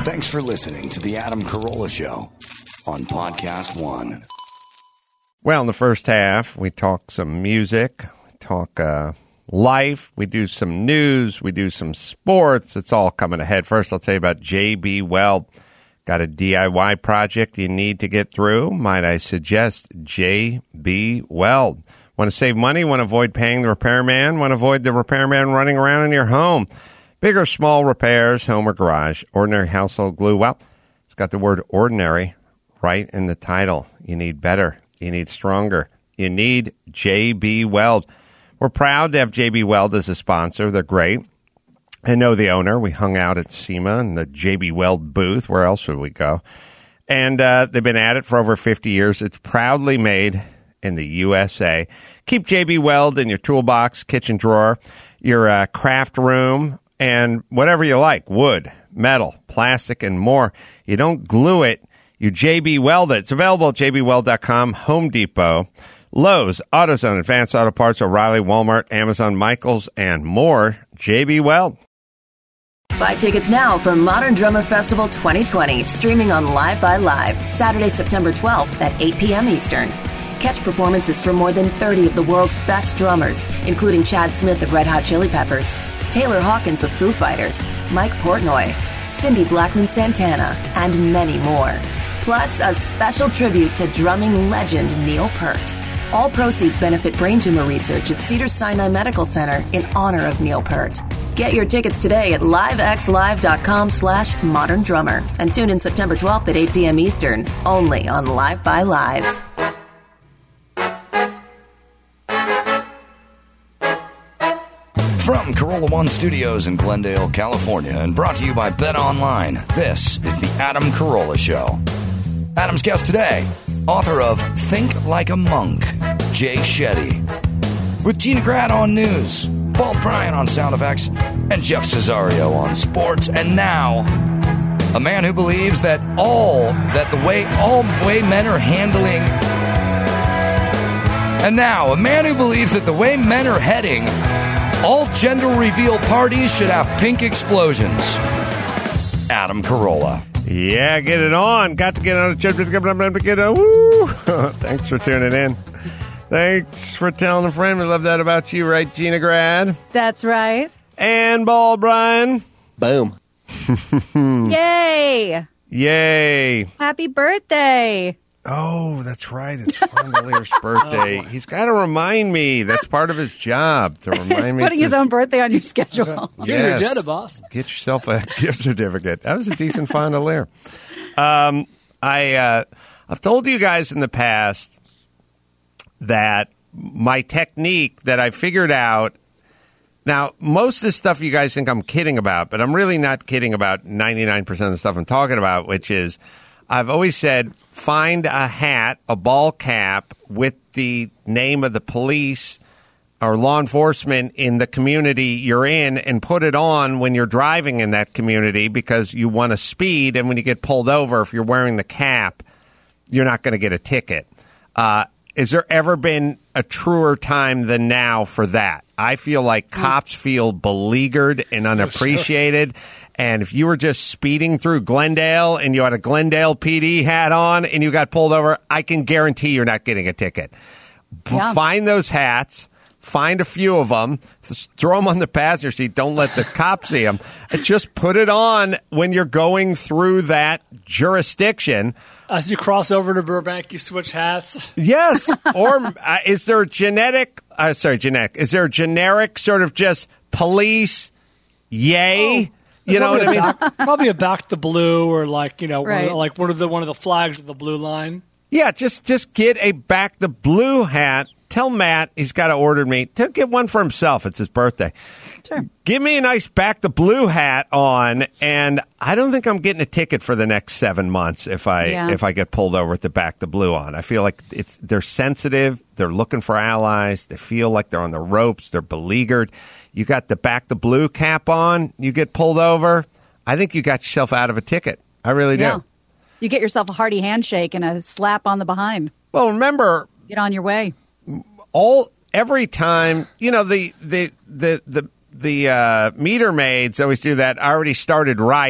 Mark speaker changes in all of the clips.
Speaker 1: Thanks for listening to The Adam Carolla Show on Podcast One.
Speaker 2: Well, in the first half, we talk some music, we talk life, we do some news, we do some sports. It's all coming ahead. First, I'll tell you about J.B. Weld. Got a DIY project you need to get through? Might I suggest J.B. Weld? Want to save money? Want to avoid paying the repairman? Want to avoid the repairman running around in your home? Big or small repairs, home or garage, ordinary household glue. Well, it's got the word ordinary right in the title. You need better. You need stronger. You need J.B. Weld. We're proud to have J.B. Weld as a sponsor. They're great. I know the owner. We hung out at SEMA in the J.B. Weld booth. Where else would we go? And they've been at it for over 50 years. It's proudly made in the USA. Keep J.B. Weld in your toolbox, kitchen drawer, your craft room, and whatever you like, wood, metal, plastic, and more. You don't glue it. You J.B. Weld it. It's available at jbweld.com, Home Depot, Lowe's, AutoZone, Advanced Auto Parts, O'Reilly, Walmart, Amazon, Michaels, and more. J.B. Weld.
Speaker 3: Buy tickets now for Modern Drummer Festival 2020, streaming on Live by Live, Saturday, September 12th at 8 p.m. Eastern. Catch performances from more than 30 of the world's best drummers, including Chad Smith of Red Hot Chili Peppers, Taylor Hawkins of Foo Fighters, Mike Portnoy, Cindy Blackman Santana, and many more. Plus, a special tribute to drumming legend Neil Peart. All proceeds benefit brain tumor research at Cedars-Sinai Medical Center in honor of Neil Peart. Get your tickets today at livexlive.com/Modern Drummer and tune in September 12th at 8 p.m. Eastern, only on Live by Live.
Speaker 1: From Carolla One Studios in Glendale, California, and brought to you by Bet Online, this is the Adam Carolla Show. Adam's guest today, author of Think Like a Monk, Jay Shetty. With Gina Grad on news, Paul Bryan on sound effects, and Jeff Cesario on sports. And now, a man who believes that the way men are handling. And now, a man who believes that the way men are heading, all gender reveal parties should have pink explosions. Adam Carolla.
Speaker 2: Yeah, get it on. Got to get on a trip. Woo! Thanks for tuning in. Thanks for telling a friend. We love that about you, right, Gina Grad?
Speaker 4: That's right.
Speaker 2: And Paul Bryan.
Speaker 5: Boom.
Speaker 4: Yay!
Speaker 2: Yay.
Speaker 4: Happy birthday.
Speaker 2: Oh, that's right. It's Fondelier's birthday. He's got to remind me. That's part of his job, to remind me.
Speaker 4: Putting his own birthday on your schedule.
Speaker 5: You're your agenda, boss.
Speaker 2: Get yourself a gift certificate. That was a decent Fondelier. I've told you guys in the past that my technique that I figured out. Now, most of this stuff you guys think I'm kidding about, but I'm really not kidding about 99% of the stuff I'm talking about, which is I've always said find a hat, a ball cap with the name of the police or law enforcement in the community you're in and put it on when you're driving in that community because you want to speed. And when you get pulled over, if you're wearing the cap, you're not going to get a ticket. Has there ever been a truer time than now for that? I feel like cops feel beleaguered and unappreciated. And if you were just speeding through Glendale and you had a Glendale PD hat on and you got pulled over, I can guarantee you're not getting a ticket.
Speaker 4: Yeah.
Speaker 2: Find those hats. Find a few of them, throw them on the passenger seat. Don't let the cops see them. Just put it on when you're going through that jurisdiction.
Speaker 5: As you cross over to Burbank, you switch hats.
Speaker 2: Yes. Or is there genetic? Is there a generic sort of just police? Yay. You know what I mean?
Speaker 5: Probably a back the blue or like,
Speaker 4: Right.
Speaker 5: one of the flags of the blue line.
Speaker 2: Yeah, just get a back the blue hat. Tell Matt he's got to order me. Get one for himself. It's his birthday.
Speaker 4: Sure.
Speaker 2: Give me a nice back the blue hat on, and I don't think I'm getting a ticket for the next 7 months if I get pulled over with the back the blue on. I feel like they're sensitive. They're looking for allies. They feel like they're on the ropes. They're beleaguered. You got the back the blue cap on. You get pulled over. I think you got yourself out of a ticket. I really do.
Speaker 4: Yeah. You get yourself a hearty handshake and a slap on the behind.
Speaker 2: Well, remember,
Speaker 4: Get on your way.
Speaker 2: Every time, the meter maids always do that. I already started riding.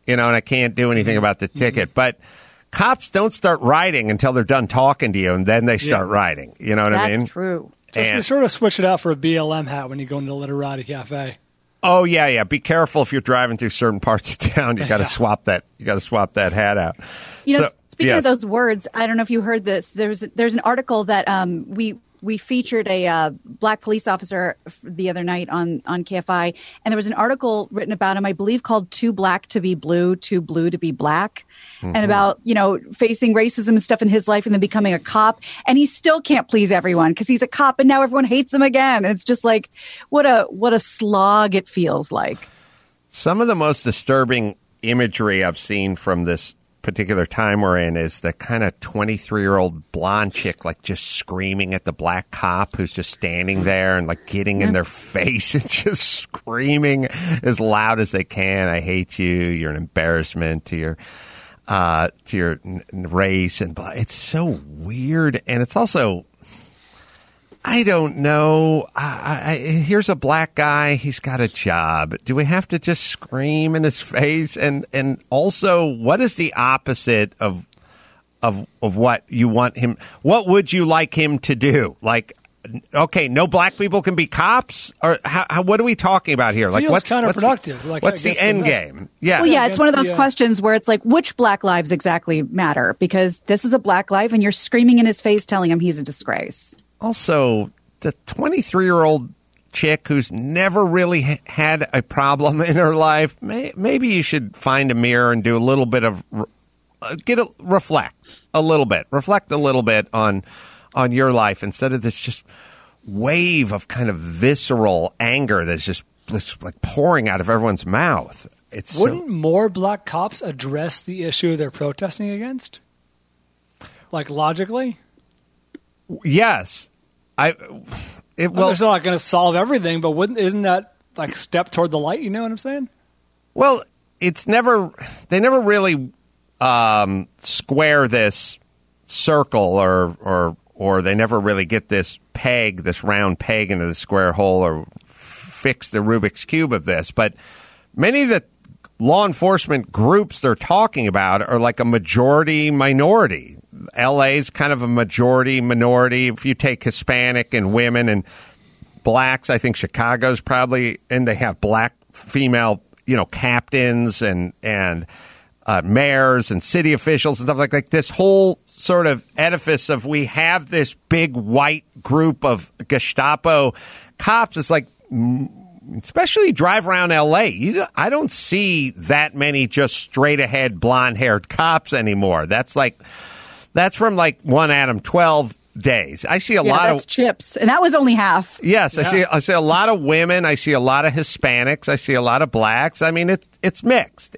Speaker 2: and I can't do anything about the ticket. But cops don't start writing until they're done talking to you, and then they start writing. You know what I mean?
Speaker 4: That's true.
Speaker 5: Just sort of switch it out for a BLM hat when you go into the Literati Cafe.
Speaker 2: Oh yeah. Be careful if you're driving through certain parts of town. You got to swap that. You got to swap that hat out.
Speaker 4: Speaking of those words, I don't know if you heard this. There's an article that we featured a black police officer the other night on KFI, and there was an article written about him, I believe, called "Too Black to Be Blue, Too Blue to Be Black," and about facing racism and stuff in his life, and then becoming a cop, and he still can't please everyone because he's a cop, and now everyone hates him again. And it's just like what a slog it feels like.
Speaker 2: Some of the most disturbing imagery I've seen from this particular time we're in is the kind of 23-year-old blonde chick like just screaming at the black cop who's just standing there and like getting in their face and just screaming as loud as they can. I hate you. You're an embarrassment to your race and blah. It's so weird, and it's also, I don't know. Here's a black guy. He's got a job. Do we have to just scream in his face? And also, what is the opposite of what you want him? What would you like him to do? Like, okay, no black people can be cops, or what are we talking about here? Like, what's
Speaker 5: counterproductive?
Speaker 2: What's the end game? Yeah.
Speaker 4: Well, yeah, it's one of those questions where it's like, which black lives exactly matter? Because this is a black life, and you're screaming in his face, telling him he's a disgrace.
Speaker 2: Also, the 23-year-old chick who's never really had a problem in her life, maybe you should find a mirror and do a little bit of reflect a little bit on your life instead of this just wave of kind of visceral anger that's just like pouring out of everyone's mouth.
Speaker 5: Wouldn't more black cops address the issue they're protesting against? Like logically?
Speaker 2: Yes.
Speaker 5: It's not going to solve everything, but isn't that like step toward the light? You know what I'm saying?
Speaker 2: Well, they never really square this circle or they never really get this round peg into the square hole or fix the Rubik's Cube of this. But many of the law enforcement groups they're talking about are like a majority minority. LA's kind of a majority minority. If you take Hispanic and women and blacks, I think Chicago's probably, and they have black female, captains and mayors and city officials and stuff like this whole sort of edifice of we have this big white group of Gestapo cops. It's like, especially drive around L.A., I don't see that many just straight-ahead blonde-haired cops anymore. That's from like one Adam 12 days. I see a lot of
Speaker 4: Chips, and that was only half.
Speaker 2: Yes, yeah. I see a lot of women. I see a lot of Hispanics. I see a lot of blacks. I mean, it's mixed.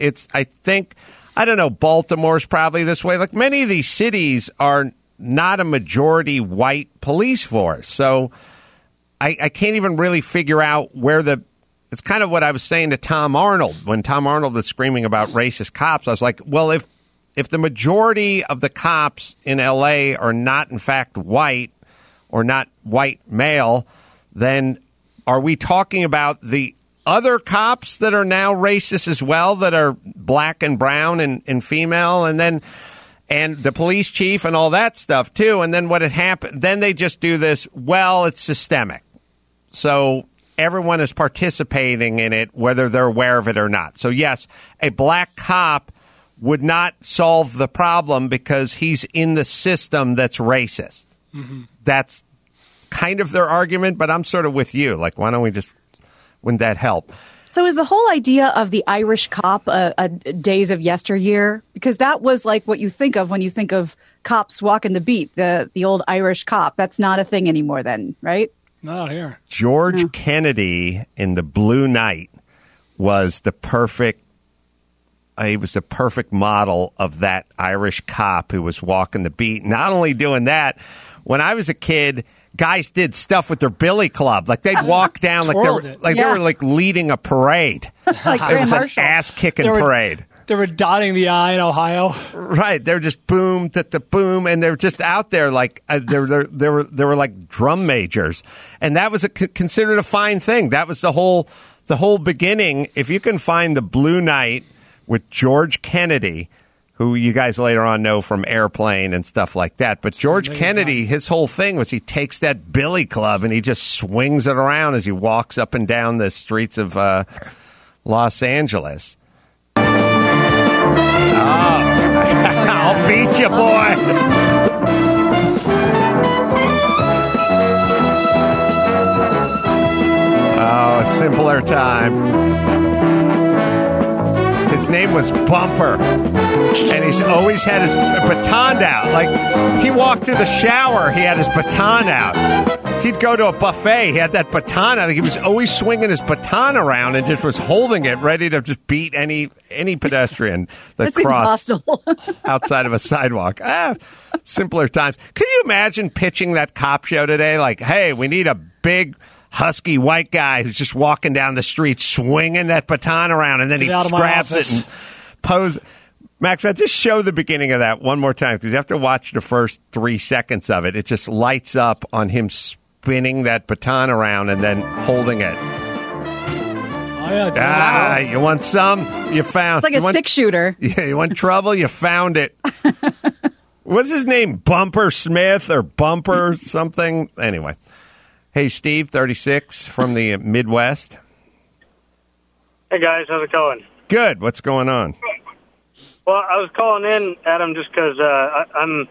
Speaker 2: I don't know. Baltimore's probably this way. Like many of these cities are not a majority white police force, so I can't even really figure out where it's kind of what I was saying to Tom Arnold when Tom Arnold was screaming about racist cops. I was like, well, if the majority of the cops in L.A. are not, in fact, white or not white male, then are we talking about the other cops that are now racist as well, that are black and brown and female, and the police chief and all that stuff, too? And then what had happened, then they just do this, well, it's systemic. So everyone is participating in it, whether they're aware of it or not. So, yes, a black cop would not solve the problem because he's in the system that's racist. Mm-hmm. That's kind of their argument, but I'm sort of with you. Like, why don't we wouldn't that help?
Speaker 4: So is the whole idea of the Irish cop days of yesteryear? Because that was like what you think of when you think of cops walking the beat, the old Irish cop. That's not a thing anymore then, right?
Speaker 5: Not here.
Speaker 2: George Kennedy in The Blue Knight was the perfect model of that Irish cop who was walking the beat. Not only doing that, when I was a kid, guys did stuff with their billy club. Like they'd walk down like they were like leading a parade.
Speaker 4: Like
Speaker 2: it was an ass-kicking parade.
Speaker 5: They were dotting the I in Ohio.
Speaker 2: Right. They're just boom, boom, and they're just out there like they were like drum majors. And that was considered a fine thing. That was the whole beginning. If you can find The Blue Knight with George Kennedy, who you guys later on know from Airplane and stuff like that. But George Kennedy, his whole thing was he takes that billy club and he just swings it around as he walks up and down the streets of Los Angeles. Oh, I'll beat you, boy. Oh, a simpler time. His name was Bumper, and he's always had his baton out. Like, he walked to the shower, he had his baton out. He'd go to a buffet, he had that baton out. He was always swinging his baton around and just was holding it, ready to just beat any pedestrian that crossed outside of a sidewalk. Simpler times. Can you imagine pitching that cop show today? Like, hey, we need a big husky white guy who's just walking down the street swinging that baton around, and then he grabs it and poses. Max, just show the beginning of that one more time, because you have to watch the first 3 seconds of it. It just lights up on him spinning that baton around and then holding it.
Speaker 5: Oh, yeah,
Speaker 2: you want some? You found.
Speaker 4: It's like a six-shooter.
Speaker 2: Yeah, you want trouble? You found it. What's his name? Bumper Smith or Bumper something? Anyway. Hey, Steve, 36 from the Midwest.
Speaker 6: Hey, guys. How's it going?
Speaker 2: Good. What's going on?
Speaker 6: Well, I was calling in, Adam, just because I'm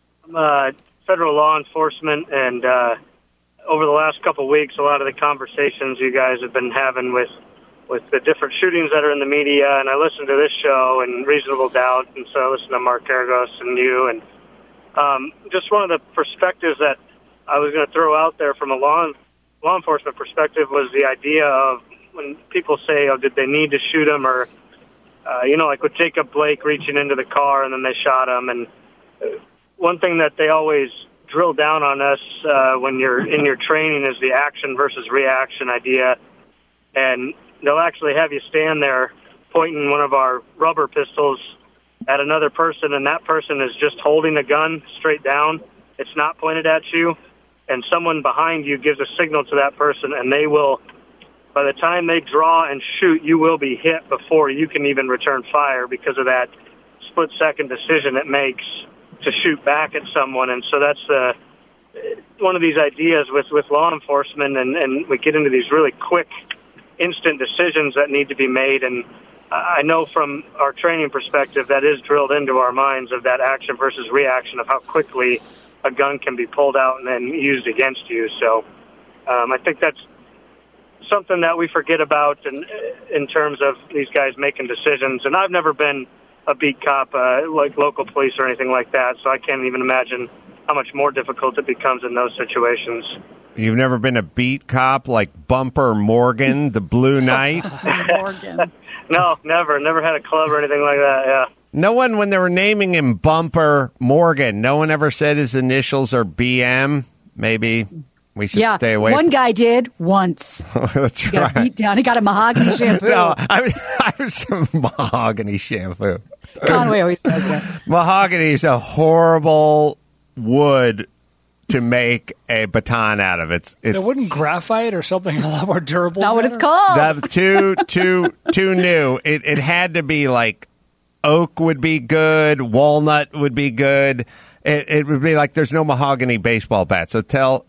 Speaker 6: federal law enforcement, and over the last couple of weeks, a lot of the conversations you guys have been having with the different shootings that are in the media, and I listened to this show and Reasonable Doubt, and so I listened to Mark Argos and you, and just one of the perspectives that I was going to throw out there from a law enforcement perspective was the idea of when people say, oh, did they need to shoot him, or, like with Jacob Blake reaching into the car and then they shot him. And one thing that they always drill down on us when you're in your training is the action versus reaction idea. And they'll actually have you stand there pointing one of our rubber pistols at another person, and that person is just holding a gun straight down. It's not pointed at you. And someone behind you gives a signal to that person, and they will, by the time they draw and shoot, you will be hit before you can even return fire because of that split-second decision it makes to shoot back at someone. And so that's one of these ideas with law enforcement, and we get into these really quick, instant decisions that need to be made. And I know from our training perspective that is drilled into our minds of that action versus reaction of how quickly a gun can be pulled out and then used against you. So I think that's something that we forget about in terms of these guys making decisions. And I've never been a beat cop like local police or anything like that, so I can't even imagine how much more difficult it becomes in those situations.
Speaker 2: You've never been a beat cop like Bumper Morgan, the Blue Knight?
Speaker 4: Morgan.
Speaker 6: No, never. Never had a club or anything like that, yeah.
Speaker 2: No one, when they were naming him Bumper Morgan, no one ever said his initials are BM. Maybe we should stay away.
Speaker 4: One guy did once.
Speaker 2: That's
Speaker 4: he got beat down. He got a mahogany shampoo.
Speaker 2: No, I was some mahogany shampoo.
Speaker 4: Conway always says that.
Speaker 2: Mahogany is a horrible wood to make a baton out of. It
Speaker 5: wouldn't graphite or something a lot more durable.
Speaker 4: Not what it's called.
Speaker 2: Too new. It had to be like oak would be good, walnut would be good. It would be like there's no mahogany baseball bat. So tell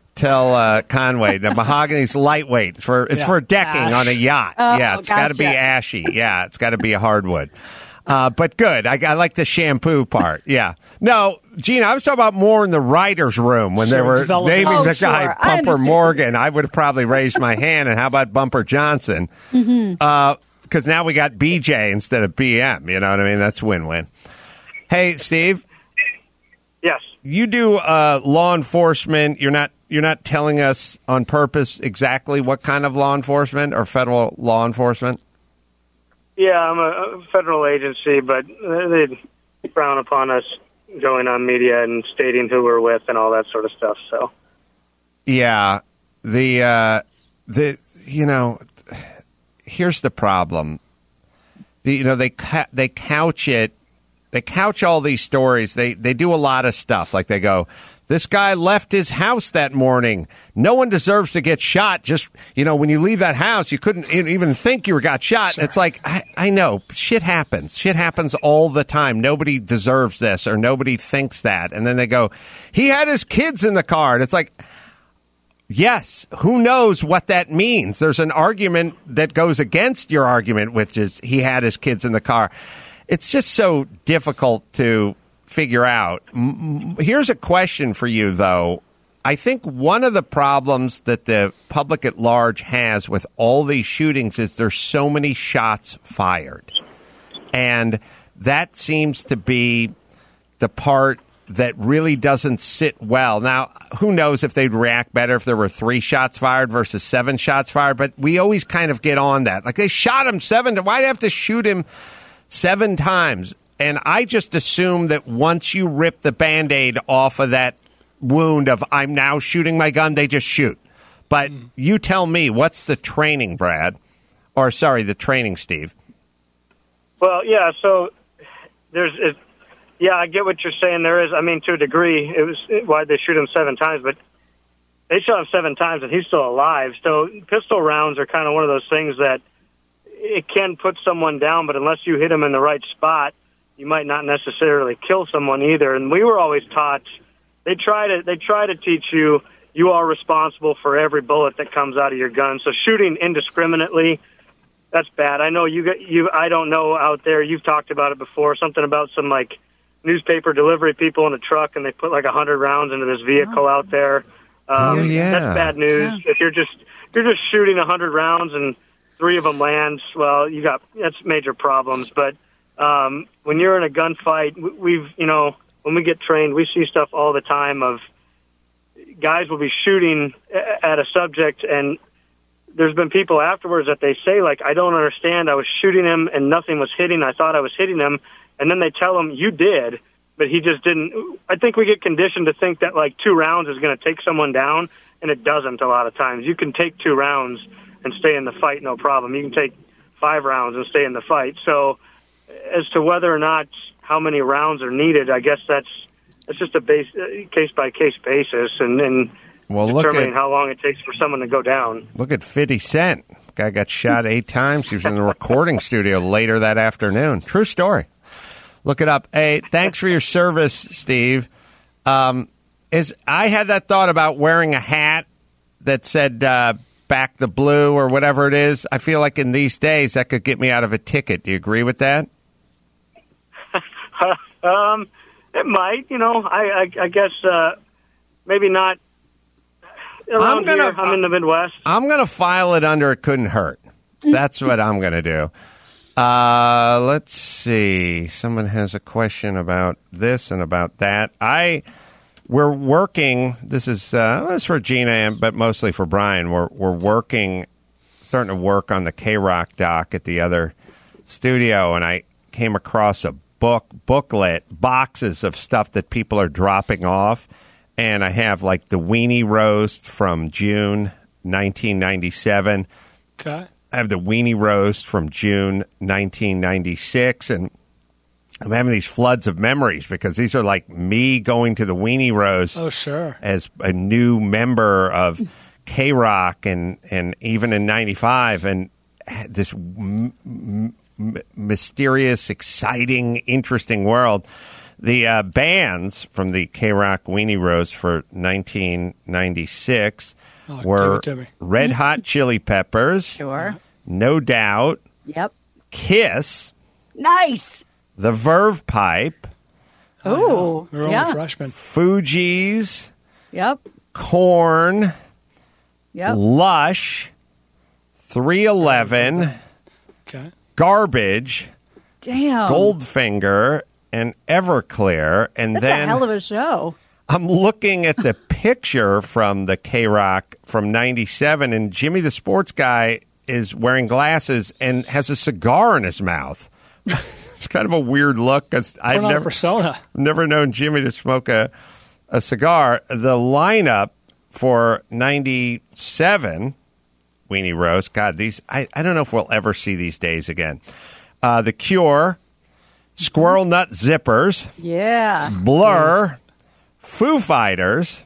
Speaker 2: Conway the mahogany's lightweight. It's for decking on a yacht. It's got to be ashy. Yeah, it's got to be a hardwood. But good. I like the shampoo part. Yeah. No, Gina, I was talking about more in the writer's room when they were naming the guy Bumper Morgan. I would have probably raised my hand. And how about Bumper Johnson? Mm-hmm. Because now we got BJ instead of BM. You know what I mean? That's win-win. Hey, Steve.
Speaker 6: Yes.
Speaker 2: You do law enforcement. You're not telling us on purpose exactly what kind of law enforcement or federal law enforcement?
Speaker 6: Yeah, I'm a federal agency, but they frown upon us going on media and stating who we're with and all that sort of stuff. So. Yeah,
Speaker 2: here's the problem. They couch it. They couch all these stories. They do a lot of stuff. Like they go, This guy left his house that morning. No one deserves to get shot. Just, when you leave that house, you couldn't even think you got shot. Sure. It's like, I know, shit happens. Shit happens all the time. Nobody deserves this or nobody thinks that. And then they go, he had his kids in the car. And it's like, yes, who knows what that means? There's an argument that goes against your argument, which is he had his kids in the car. It's just so difficult to figure out. Here's a question for you, though. I think one of the problems that the public at large has with all these shootings is there's so many shots fired. And that seems to be the part that really doesn't sit well. Now, who knows if they'd react better if there were 3 shots fired versus 7 shots fired, but we always kind of get on that. Like, they shot him 7. Why'd they have to shoot him 7 times? And I just assume that once you rip the Band-Aid off of that wound of I'm now shooting my gun, they just shoot. But you tell me, what's the training, Brad? Or, sorry, the training, Steve?
Speaker 6: Well, yeah, so I get what you're saying. There is, to a degree, it was why they shoot him 7 times, but they shot him 7 times and he's still alive. So pistol rounds are kind of one of those things that it can put someone down, but unless you hit him in the right spot, you might not necessarily kill someone either. And we were always taught, they try to teach you are responsible for every bullet that comes out of your gun. So shooting indiscriminately, that's bad. I know I don't know out there, you've talked about it before, something about some like newspaper delivery people in a truck and they put like 100 rounds into this vehicle out there. That's bad news. Yeah. If you're just shooting 100 rounds and 3 of them land, well, that's major problems. But when you're in a gunfight, when we get trained, we see stuff all the time of guys will be shooting at a subject, and there's been people afterwards that they say, like, I don't understand. I was shooting him, and nothing was hitting. I thought I was hitting him. And then they tell him, you did, but he just didn't. I think we get conditioned to think that, like, 2 rounds is going to take someone down, and it doesn't a lot of times. You can take 2 rounds and stay in the fight, no problem. You can take 5 rounds and stay in the fight. So as to whether or not how many rounds are needed, I guess that's just a case-by-case basis, and determining how long it takes for someone to go down.
Speaker 2: Look at 50 Cent. Guy got shot 8 times. He was in the recording studio later that afternoon. True story. Look it up. Hey, thanks for your service, Steve. I had that thought about wearing a hat that said back the blue or whatever it is. I feel like in these days that could get me out of a ticket. Do you agree with that?
Speaker 6: It might. I guess maybe not. I'm in the Midwest.
Speaker 2: I'm going to file it under it couldn't hurt. That's what I'm going to do. Let's see. Someone has a question about this and about that. We're working. This is for Gina, but mostly for Brian. We're starting to work on the K-Rock doc at the other studio, and I came across a booklet, boxes of stuff that people are dropping off. And I have, like, the Weenie Roast from June 1997.
Speaker 5: Okay.
Speaker 2: I have the Weenie Roast from June 1996. And I'm having these floods of memories because these are, like, me going to the Weenie Roast.
Speaker 5: Oh, sure.
Speaker 2: As a new member of K-Rock and even in 95. And this mysterious, exciting, interesting world. The bands from the K-Rock Weenie Roast for 1996 were Red Hot Chili Peppers,
Speaker 4: sure,
Speaker 2: No Doubt,
Speaker 4: yep,
Speaker 2: Kiss,
Speaker 4: nice,
Speaker 2: the Verve Pipe,
Speaker 4: oh,
Speaker 5: yeah, freshmen,
Speaker 2: Fugees,
Speaker 4: yep,
Speaker 2: Korn,
Speaker 4: yep,
Speaker 2: Lush, 311,
Speaker 5: okay,
Speaker 2: Garbage,
Speaker 4: damn,
Speaker 2: Goldfinger, and Everclear, and
Speaker 4: that's
Speaker 2: then
Speaker 4: a hell of a show.
Speaker 2: I'm looking at the picture from the K-Rock from 97, and Jimmy the Sports Guy is wearing glasses and has a cigar in his mouth. It's kind of a weird look because I've never known Jimmy to smoke a cigar. The lineup for 97 Weenie Roast, God, these I don't know if we'll ever see these days again. The Cure, Squirrel Nut Zippers,
Speaker 4: yeah,
Speaker 2: Blur, Foo Fighters,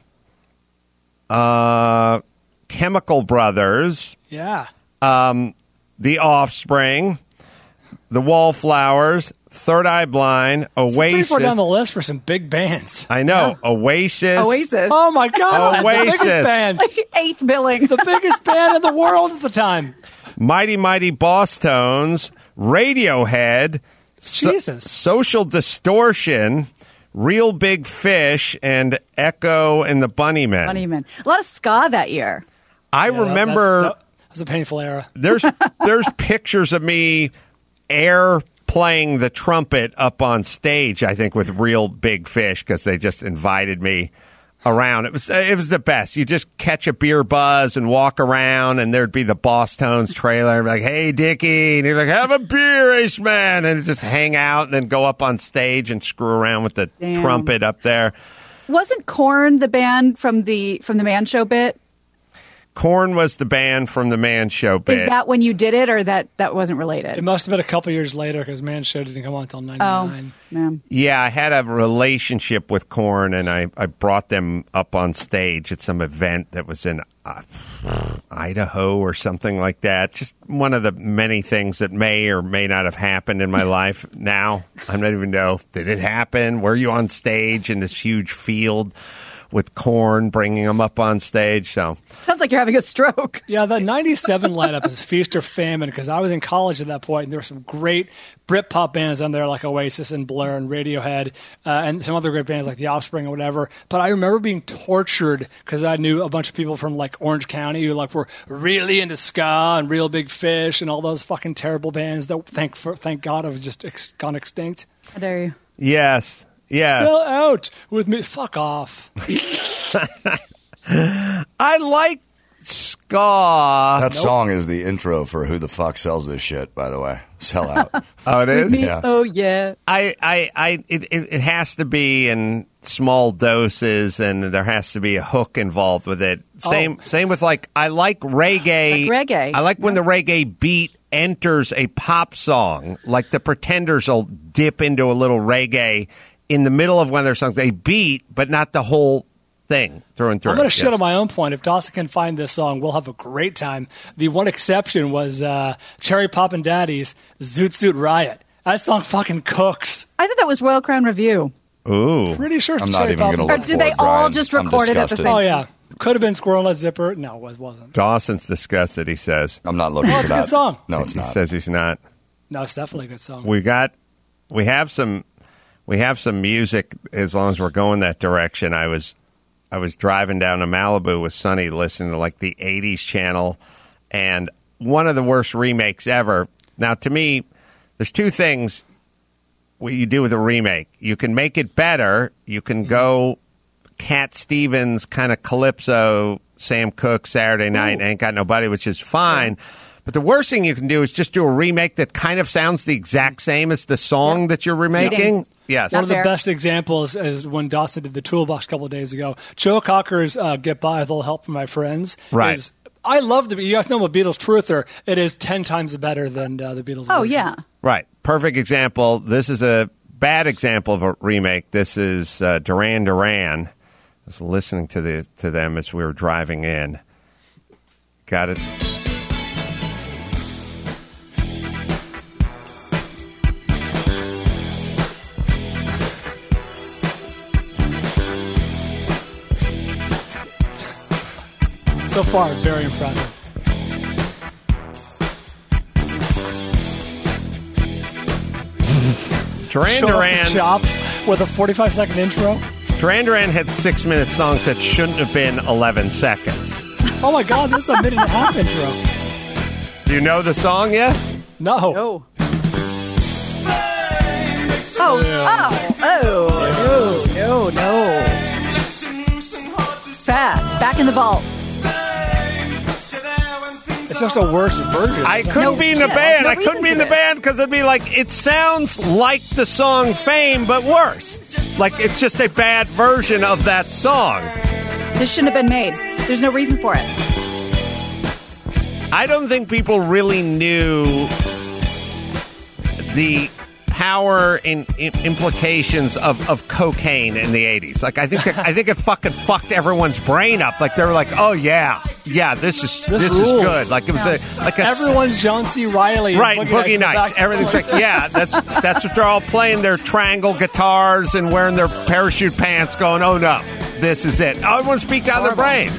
Speaker 2: Chemical Brothers,
Speaker 5: Yeah.
Speaker 2: The Offspring, The Wallflowers, Third Eye Blind,
Speaker 5: Pretty
Speaker 2: Oasis.
Speaker 5: far down the list for some big bands.
Speaker 2: I know. Oasis.
Speaker 5: Oh my God!
Speaker 2: Oasis.
Speaker 5: The biggest band,
Speaker 4: Eighth billing.
Speaker 5: the biggest band in the world at the time.
Speaker 2: Mighty Mighty Boss Tones, Radiohead,
Speaker 5: Jesus.
Speaker 2: Social Distortion, Real Big Fish, and Echo and the Bunnymen.
Speaker 4: Bunnymen. A lot of ska that year.
Speaker 2: I remember
Speaker 5: That was a painful era.
Speaker 2: there's pictures of me air playing the trumpet up on stage, I think, with Real Big Fish, because they just invited me around. It was the best. You just catch a beer buzz and walk around, and there'd be the Boss Tones trailer, like, "Hey, Dickie," and you're like, "Have a beer, Ace Man," and just hang out, and then go up on stage and screw around with the trumpet up there.
Speaker 4: Wasn't Korn the band from the Man Show bit?
Speaker 2: Korn was the band from the Man Show bit.
Speaker 4: Is that when you did it, or that wasn't related?
Speaker 5: It must have been a couple years later because Man Show didn't come on until '99.
Speaker 4: Oh, man.
Speaker 2: Yeah, I had a relationship with Korn, and I brought them up on stage at some event that was in Idaho or something like that. Just one of the many things that may or may not have happened in my life now. I don't even know. Did it happen? Were you on stage in this huge field with Korn, bringing them up on stage? So
Speaker 4: Sounds like you're having a stroke.
Speaker 5: Yeah, the '97 lineup is feast or famine because I was in college at that point, and there were some great Britpop bands on there like Oasis and Blur and Radiohead, and some other great bands like The Offspring or whatever. But I remember being tortured because I knew a bunch of people from like Orange County who like were really into ska and Real Big Fish and all those fucking terrible bands that thank God have just gone extinct.
Speaker 4: How dare you?
Speaker 2: yes. Yeah.
Speaker 5: Sell out with me. Fuck off.
Speaker 2: I like ska.
Speaker 1: That song is the intro for Who the Fuck Sells This Shit, by the way. Sell Out.
Speaker 2: Oh, it is?
Speaker 4: Me?
Speaker 1: Yeah.
Speaker 4: Oh, yeah.
Speaker 2: It has to be in small doses, and there has to be a hook involved with it. Same with like I like reggae.
Speaker 4: Like reggae.
Speaker 2: I like when the reggae beat enters a pop song. Like the Pretenders will dip into a little reggae in the middle of one of their songs. They beat, but not the whole thing through and through.
Speaker 5: I'm going to shit on my own point. If Dawson can find this song, we'll have a great time. The one exception was Cherry Poppin' Daddy's Zoot Suit Riot. That song fucking cooks.
Speaker 4: I thought that was Royal Crown Review.
Speaker 2: Ooh.
Speaker 5: Pretty sure it's
Speaker 1: I'm not
Speaker 5: Cherry
Speaker 1: even going to
Speaker 5: Poppin'.
Speaker 1: look
Speaker 4: Or did
Speaker 1: for
Speaker 4: they
Speaker 1: it,
Speaker 4: all
Speaker 1: Brian.
Speaker 4: just
Speaker 1: I'm
Speaker 4: record it at the
Speaker 1: disgusted.
Speaker 4: same-
Speaker 5: Oh, yeah. Could have been Squirrel Nut Zipper. No, it wasn't.
Speaker 2: Dawson's disgusted, he says.
Speaker 1: I'm not looking
Speaker 5: Oh,
Speaker 1: for
Speaker 5: it's a
Speaker 1: that.
Speaker 5: good song.
Speaker 1: No, it's
Speaker 2: He
Speaker 1: not.
Speaker 2: says he's not.
Speaker 5: No, it's definitely a good song.
Speaker 2: We have some music as long as we're going that direction. I was driving down to Malibu with Sonny listening to like the 80s channel, and one of the worst remakes ever. Now, to me, there's two things what you do with a remake. You can make it better. You can go Cat Stevens kind of Calypso, Sam Cooke, Saturday Night, Ain't Got Nobody, which is fine. But the worst thing you can do is just do a remake that kind of sounds the exact same as the song that you're remaking. Yes.
Speaker 5: One of the
Speaker 4: fair.
Speaker 5: best examples is when Dawson did the Toolbox a couple of days ago. Joe Cocker's Get By With a Little Help From My Friends.
Speaker 2: Right.
Speaker 5: I love you guys know I'm a Beatles truther. It is 10 times better than the Beatles.
Speaker 4: Oh,
Speaker 5: version.
Speaker 4: yeah.
Speaker 2: Right. Perfect example. This is a bad example of a remake. This is Duran Duran. I was listening to them as we were driving in. Got it.
Speaker 5: So far, very impressive.
Speaker 2: Duran
Speaker 5: Show off the
Speaker 2: Duran.
Speaker 5: chops with a 45-second intro.
Speaker 2: Duran Duran had 6-minute songs that shouldn't have been 11 seconds.
Speaker 5: Oh my God, this is a minute and a half intro.
Speaker 2: Do you know the song yet?
Speaker 5: No.
Speaker 4: Oh. No. Back in the vault.
Speaker 5: It's just a worse version.
Speaker 2: I couldn't
Speaker 4: No
Speaker 2: be in the
Speaker 4: shit.
Speaker 2: band.
Speaker 4: No
Speaker 2: I couldn't
Speaker 4: reason
Speaker 2: be in
Speaker 4: for
Speaker 2: the
Speaker 4: this.
Speaker 2: band because it'd be like, it sounds like the song Fame, but worse. Like, it's just a bad version of that song.
Speaker 4: This shouldn't have been made. There's no reason for it.
Speaker 2: I don't think people really knew power and implications of cocaine in the 80s. Like I think it fucking fucked everyone's brain up. Like they were like, oh yeah, this is good. Like it was
Speaker 5: everyone's John C. Reilly,
Speaker 2: right? Boogie Nights. Everything's like, yeah, that's what they're all playing their triangle guitars and wearing their parachute pants, going, oh no, this is it. I want to speak down their brain.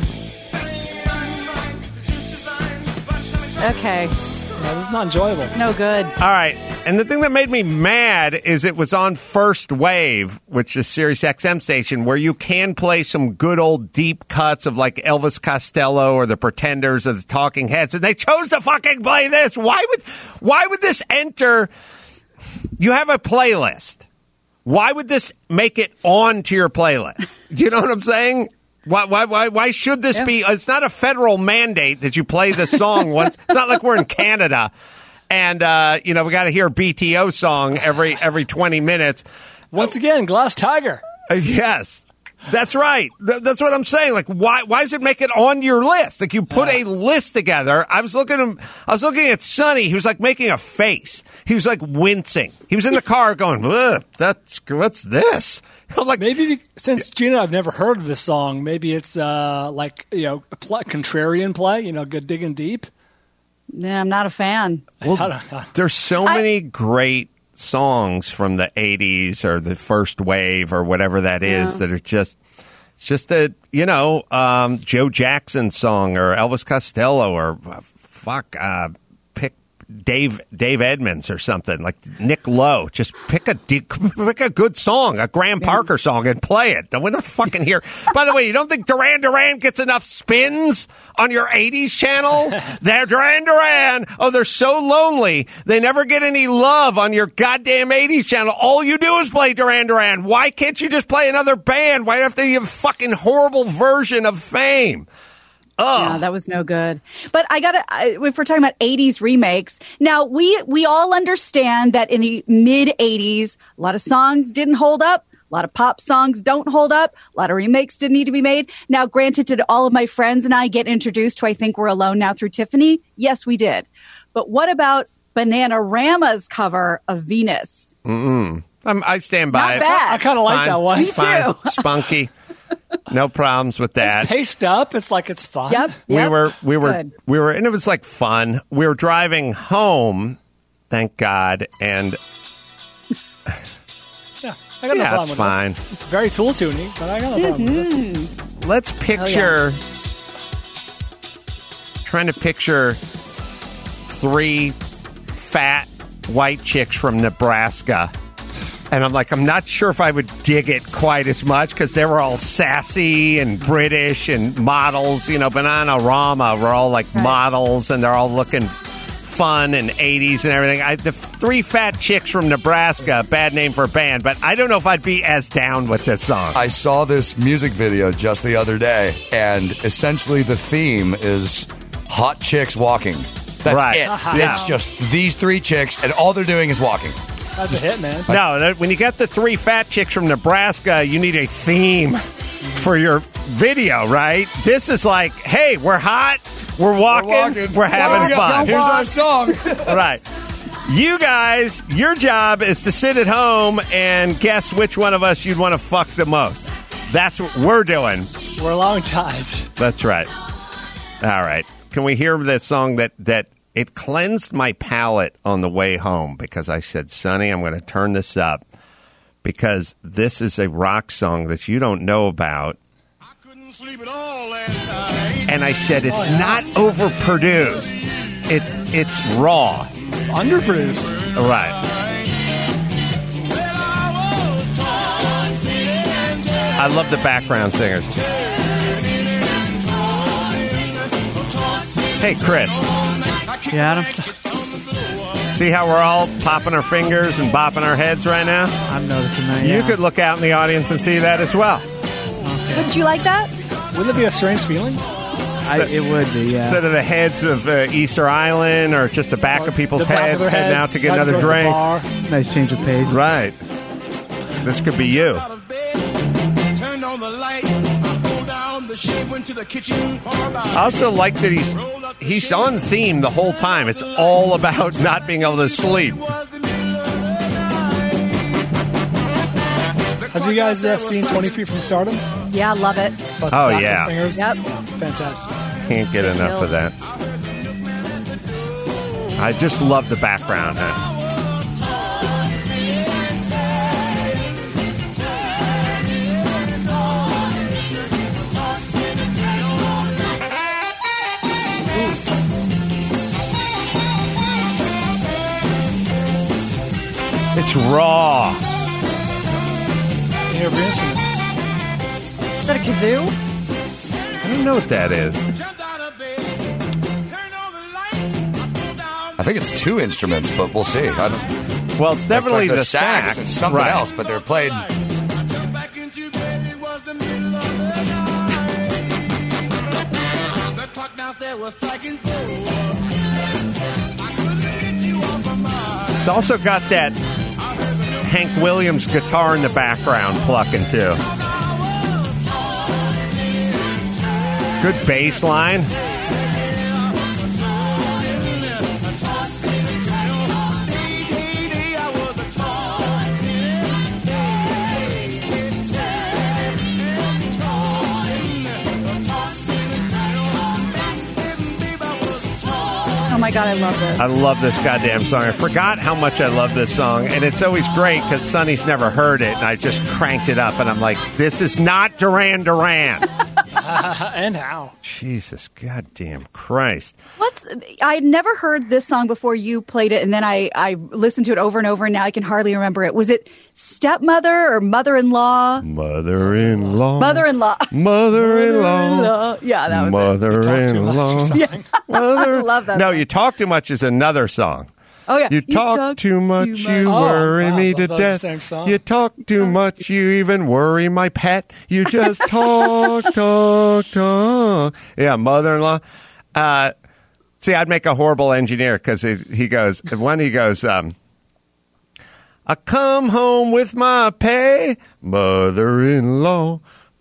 Speaker 4: Okay.
Speaker 5: Yeah, this is not enjoyable.
Speaker 4: No good.
Speaker 2: All right. And the thing that made me mad is it was on First Wave, which is Sirius XM station, where you can play some good old deep cuts of like Elvis Costello or the Pretenders or the Talking Heads, and they chose to fucking play this. Why would this enter? You have a playlist. Why would this make it on to your playlist? Do you know what I'm saying? Why should this be? It's not a federal mandate that you play this song once. It's not like we're in Canada and, we got to hear a BTO song every 20 minutes.
Speaker 5: Once again, Glass Tiger.
Speaker 2: Yes, that's right. That's what I'm saying. Like, why does it make it on your list? Like, you put a list together. I was looking at Sonny. He was like making a face. He was like wincing. He was in the car going, what's this? I'm like,
Speaker 5: maybe since Gina, I've never heard of this song. Maybe it's a contrarian play, good digging deep.
Speaker 4: Yeah, I'm not a fan.
Speaker 2: Well, there's so many great songs from the 80s or the First Wave or whatever that is that are just a, Joe Jackson song or Elvis Costello or pick Dave Edmonds or something like Nick Lowe. Just pick a good song, a Graham Parker song, and play it. Don't want to fucking hear. By the way, you don't think Duran Duran gets enough spins on your 80s channel? They're Duran Duran. Oh, they're so lonely. They never get any love on your goddamn 80s channel. All you do is play Duran Duran. Why can't you just play another band? Why do you have to have a fucking horrible version of Fame? Oh,
Speaker 4: yeah, that was no good. But if we're talking about 80s remakes, now we all understand that in the mid 80s, a lot of songs didn't hold up. A lot of pop songs don't hold up. A lot of remakes didn't need to be made. Now, granted, did all of my friends and I get introduced to I Think We're Alone Now through Tiffany? Yes, we did. But what about Bananarama's cover of Venus?
Speaker 2: I stand by
Speaker 4: Not
Speaker 2: it.
Speaker 4: bad.
Speaker 5: I kind of like that one.
Speaker 4: Me too.
Speaker 2: Spunky. No problems with that.
Speaker 5: It's paced up. It's like it's fun.
Speaker 4: Yep.
Speaker 2: We were, and it was like fun. We were driving home, thank God, and
Speaker 5: I got no problem
Speaker 2: it's
Speaker 5: with
Speaker 2: fine.
Speaker 5: This. Very Tool-tuny, but I got no problem with this.
Speaker 2: Let's picture, trying to picture 3 fat white chicks from Nebraska. And I'm not sure if I would dig it quite as much because they were all sassy and British and models. Bananarama were all like models and they're all looking fun and 80s and everything. The 3 fat chicks from Nebraska, bad name for a band, but I don't know if I'd be as down with this song.
Speaker 1: I saw this music video just the other day, and essentially the theme is hot chicks walking. That's
Speaker 2: right.
Speaker 1: it. It's just these 3 chicks, and all they're doing is walking.
Speaker 5: That's a hit, man.
Speaker 2: No, when you get the 3 fat chicks from Nebraska, you need a theme for your video, right? This is like, hey, we're hot, we're walking, we're having fun.
Speaker 1: Here's our song.
Speaker 2: Right. You guys, your job is to sit at home and guess which one of us you'd want to fuck the most. That's what we're doing.
Speaker 5: We're allowing ties.
Speaker 2: That's right. All right. Can we hear this song that it cleansed my palate on the way home because I said, Sonny, I'm going to turn this up because this is a rock song that you don't know about.
Speaker 7: I couldn't sleep at all last night.
Speaker 2: And I said, it's not overproduced. It's raw.
Speaker 5: Underproduced.
Speaker 2: Right. I love the background singers. Hey, Chris.
Speaker 8: Yeah, Adam.
Speaker 2: See how we're all popping our fingers and bopping our heads right now?
Speaker 8: I'm noticing that.
Speaker 2: You could look out in the audience and see that as well.
Speaker 8: Okay.
Speaker 4: Would you like that?
Speaker 5: Wouldn't it be a strange feeling?
Speaker 8: It would be, yeah.
Speaker 2: Instead of the heads of Easter Island or just the back of people's heads heading out to get another drink.
Speaker 8: Nice change of pace.
Speaker 2: Right. This could be you.
Speaker 7: Turned on the light. Pulled down the shade, went to the kitchen for about.
Speaker 2: I also like that he's on theme the whole time. It's all about not being able to sleep.
Speaker 5: Have you guys seen 20 Feet from Stardom?
Speaker 4: Yeah, love it.
Speaker 5: About the
Speaker 2: Oh,
Speaker 5: backup
Speaker 2: yeah.
Speaker 5: Singers?
Speaker 4: Yep.
Speaker 5: Fantastic.
Speaker 2: Can't get enough of that. I just love the background. Huh? It's raw.
Speaker 5: Can you hear every instrument?
Speaker 4: Is that a kazoo?
Speaker 2: I don't know what that is.
Speaker 1: I think it's two instruments, but we'll see. I don't,
Speaker 2: Well, it's definitely
Speaker 1: like
Speaker 2: the sax.
Speaker 1: It's something
Speaker 2: Right.
Speaker 1: else, but they're played.
Speaker 2: It's also got that Hank Williams guitar in the background plucking too. Good bass line.
Speaker 4: Oh my God, I love this.
Speaker 2: I love this goddamn song. I forgot how much I love this song, and it's always great because Sonny's never heard it, and I just cranked it up, and I'm like, this is not Duran Duran.
Speaker 5: And how?
Speaker 2: Jesus goddamn Christ.
Speaker 4: I never heard this song before you played it, and then I listened to it over and over, and now I can hardly remember it. Was it Stepmother or Mother-in-Law?
Speaker 2: Mother-in-law.
Speaker 4: Mother-in-law.
Speaker 2: Mother-in-law.
Speaker 4: Yeah, that was
Speaker 2: Mother-in-law.
Speaker 4: Yeah.
Speaker 2: Mother.
Speaker 4: I love that
Speaker 2: No,
Speaker 4: song.
Speaker 2: You Talk Too Much is another song.
Speaker 4: Oh, yeah.
Speaker 2: You talk too much, you
Speaker 5: Oh,
Speaker 2: worry
Speaker 5: wow,
Speaker 2: me
Speaker 5: I
Speaker 2: to
Speaker 5: thought that was
Speaker 2: death.
Speaker 5: the same song.
Speaker 2: You talk too much, you even worry my pet. You just talk. Yeah, mother-in-law. See, I'd make a horrible engineer because he goes, I come home with my pay, mother-in-law.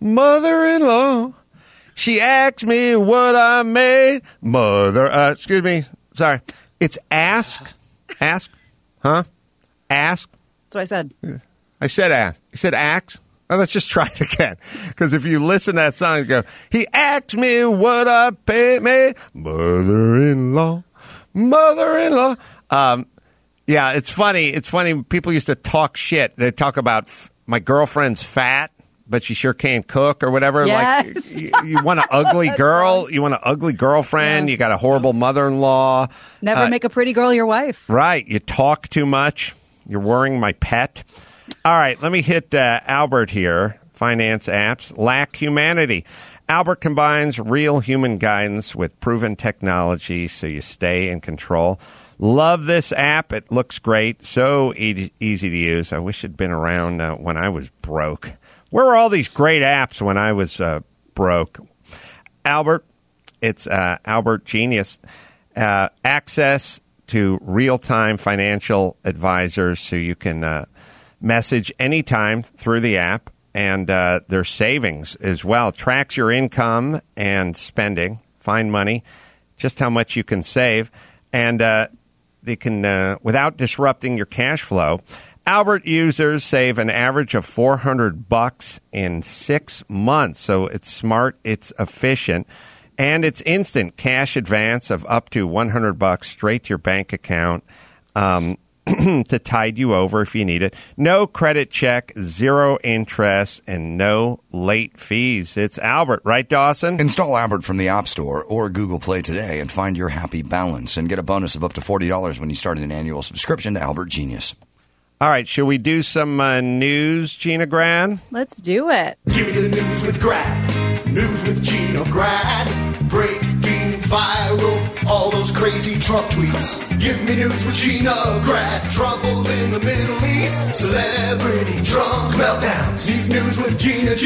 Speaker 2: She asked me what I made, excuse me, sorry. It's ask, huh? Ask.
Speaker 4: That's what I said.
Speaker 2: I said ask. You said ask? Well, let's just try it again. Because if you listen to that song, you go, he asked me what I made, mother-in-law. Yeah, it's funny. It's funny. People used to talk shit. They talk about my girlfriend's fat, but she sure can't cook or whatever.
Speaker 4: Yes.
Speaker 2: Like, you want an ugly girl. You want an ugly girlfriend.
Speaker 4: Yeah.
Speaker 2: You got a horrible mother-in-law.
Speaker 4: Never make a pretty girl your wife.
Speaker 2: Right. You talk too much. You're worrying my pet. All right. Let me hit Albert here. Finance apps lack humanity. Albert combines real human guidance with proven technology so you stay in control. Love this app. It looks great. So easy to use. I wish it'd been around when I was broke. Where were all these great apps when I was broke? Albert, it's Albert Genius. Access to real-time financial advisors so you can message anytime through the app, and there's savings as well. Tracks your income and spending. Find money, just how much you can save, and they can, without disrupting your cash flow. Albert users save an average of $400 in 6 months. So it's smart, it's efficient, and it's instant cash advance of up to $100 straight to your bank account to tide you over if you need it. No credit check, zero interest, and no late fees. It's Albert, right, Dawson?
Speaker 1: Install Albert from the App Store or Google Play today and find your happy balance and get a bonus of up to $40 when you start an annual subscription to Albert Genius.
Speaker 2: All right, should we do some news, Gina Grad?
Speaker 4: Let's do it.
Speaker 7: Give me the news with Grad. News with Gina Grad. Breaking, viral, all those crazy Trump tweets. Give me news with Gina Grad. Trouble in the Middle East. Celebrity drunk meltdowns. Need news with Gina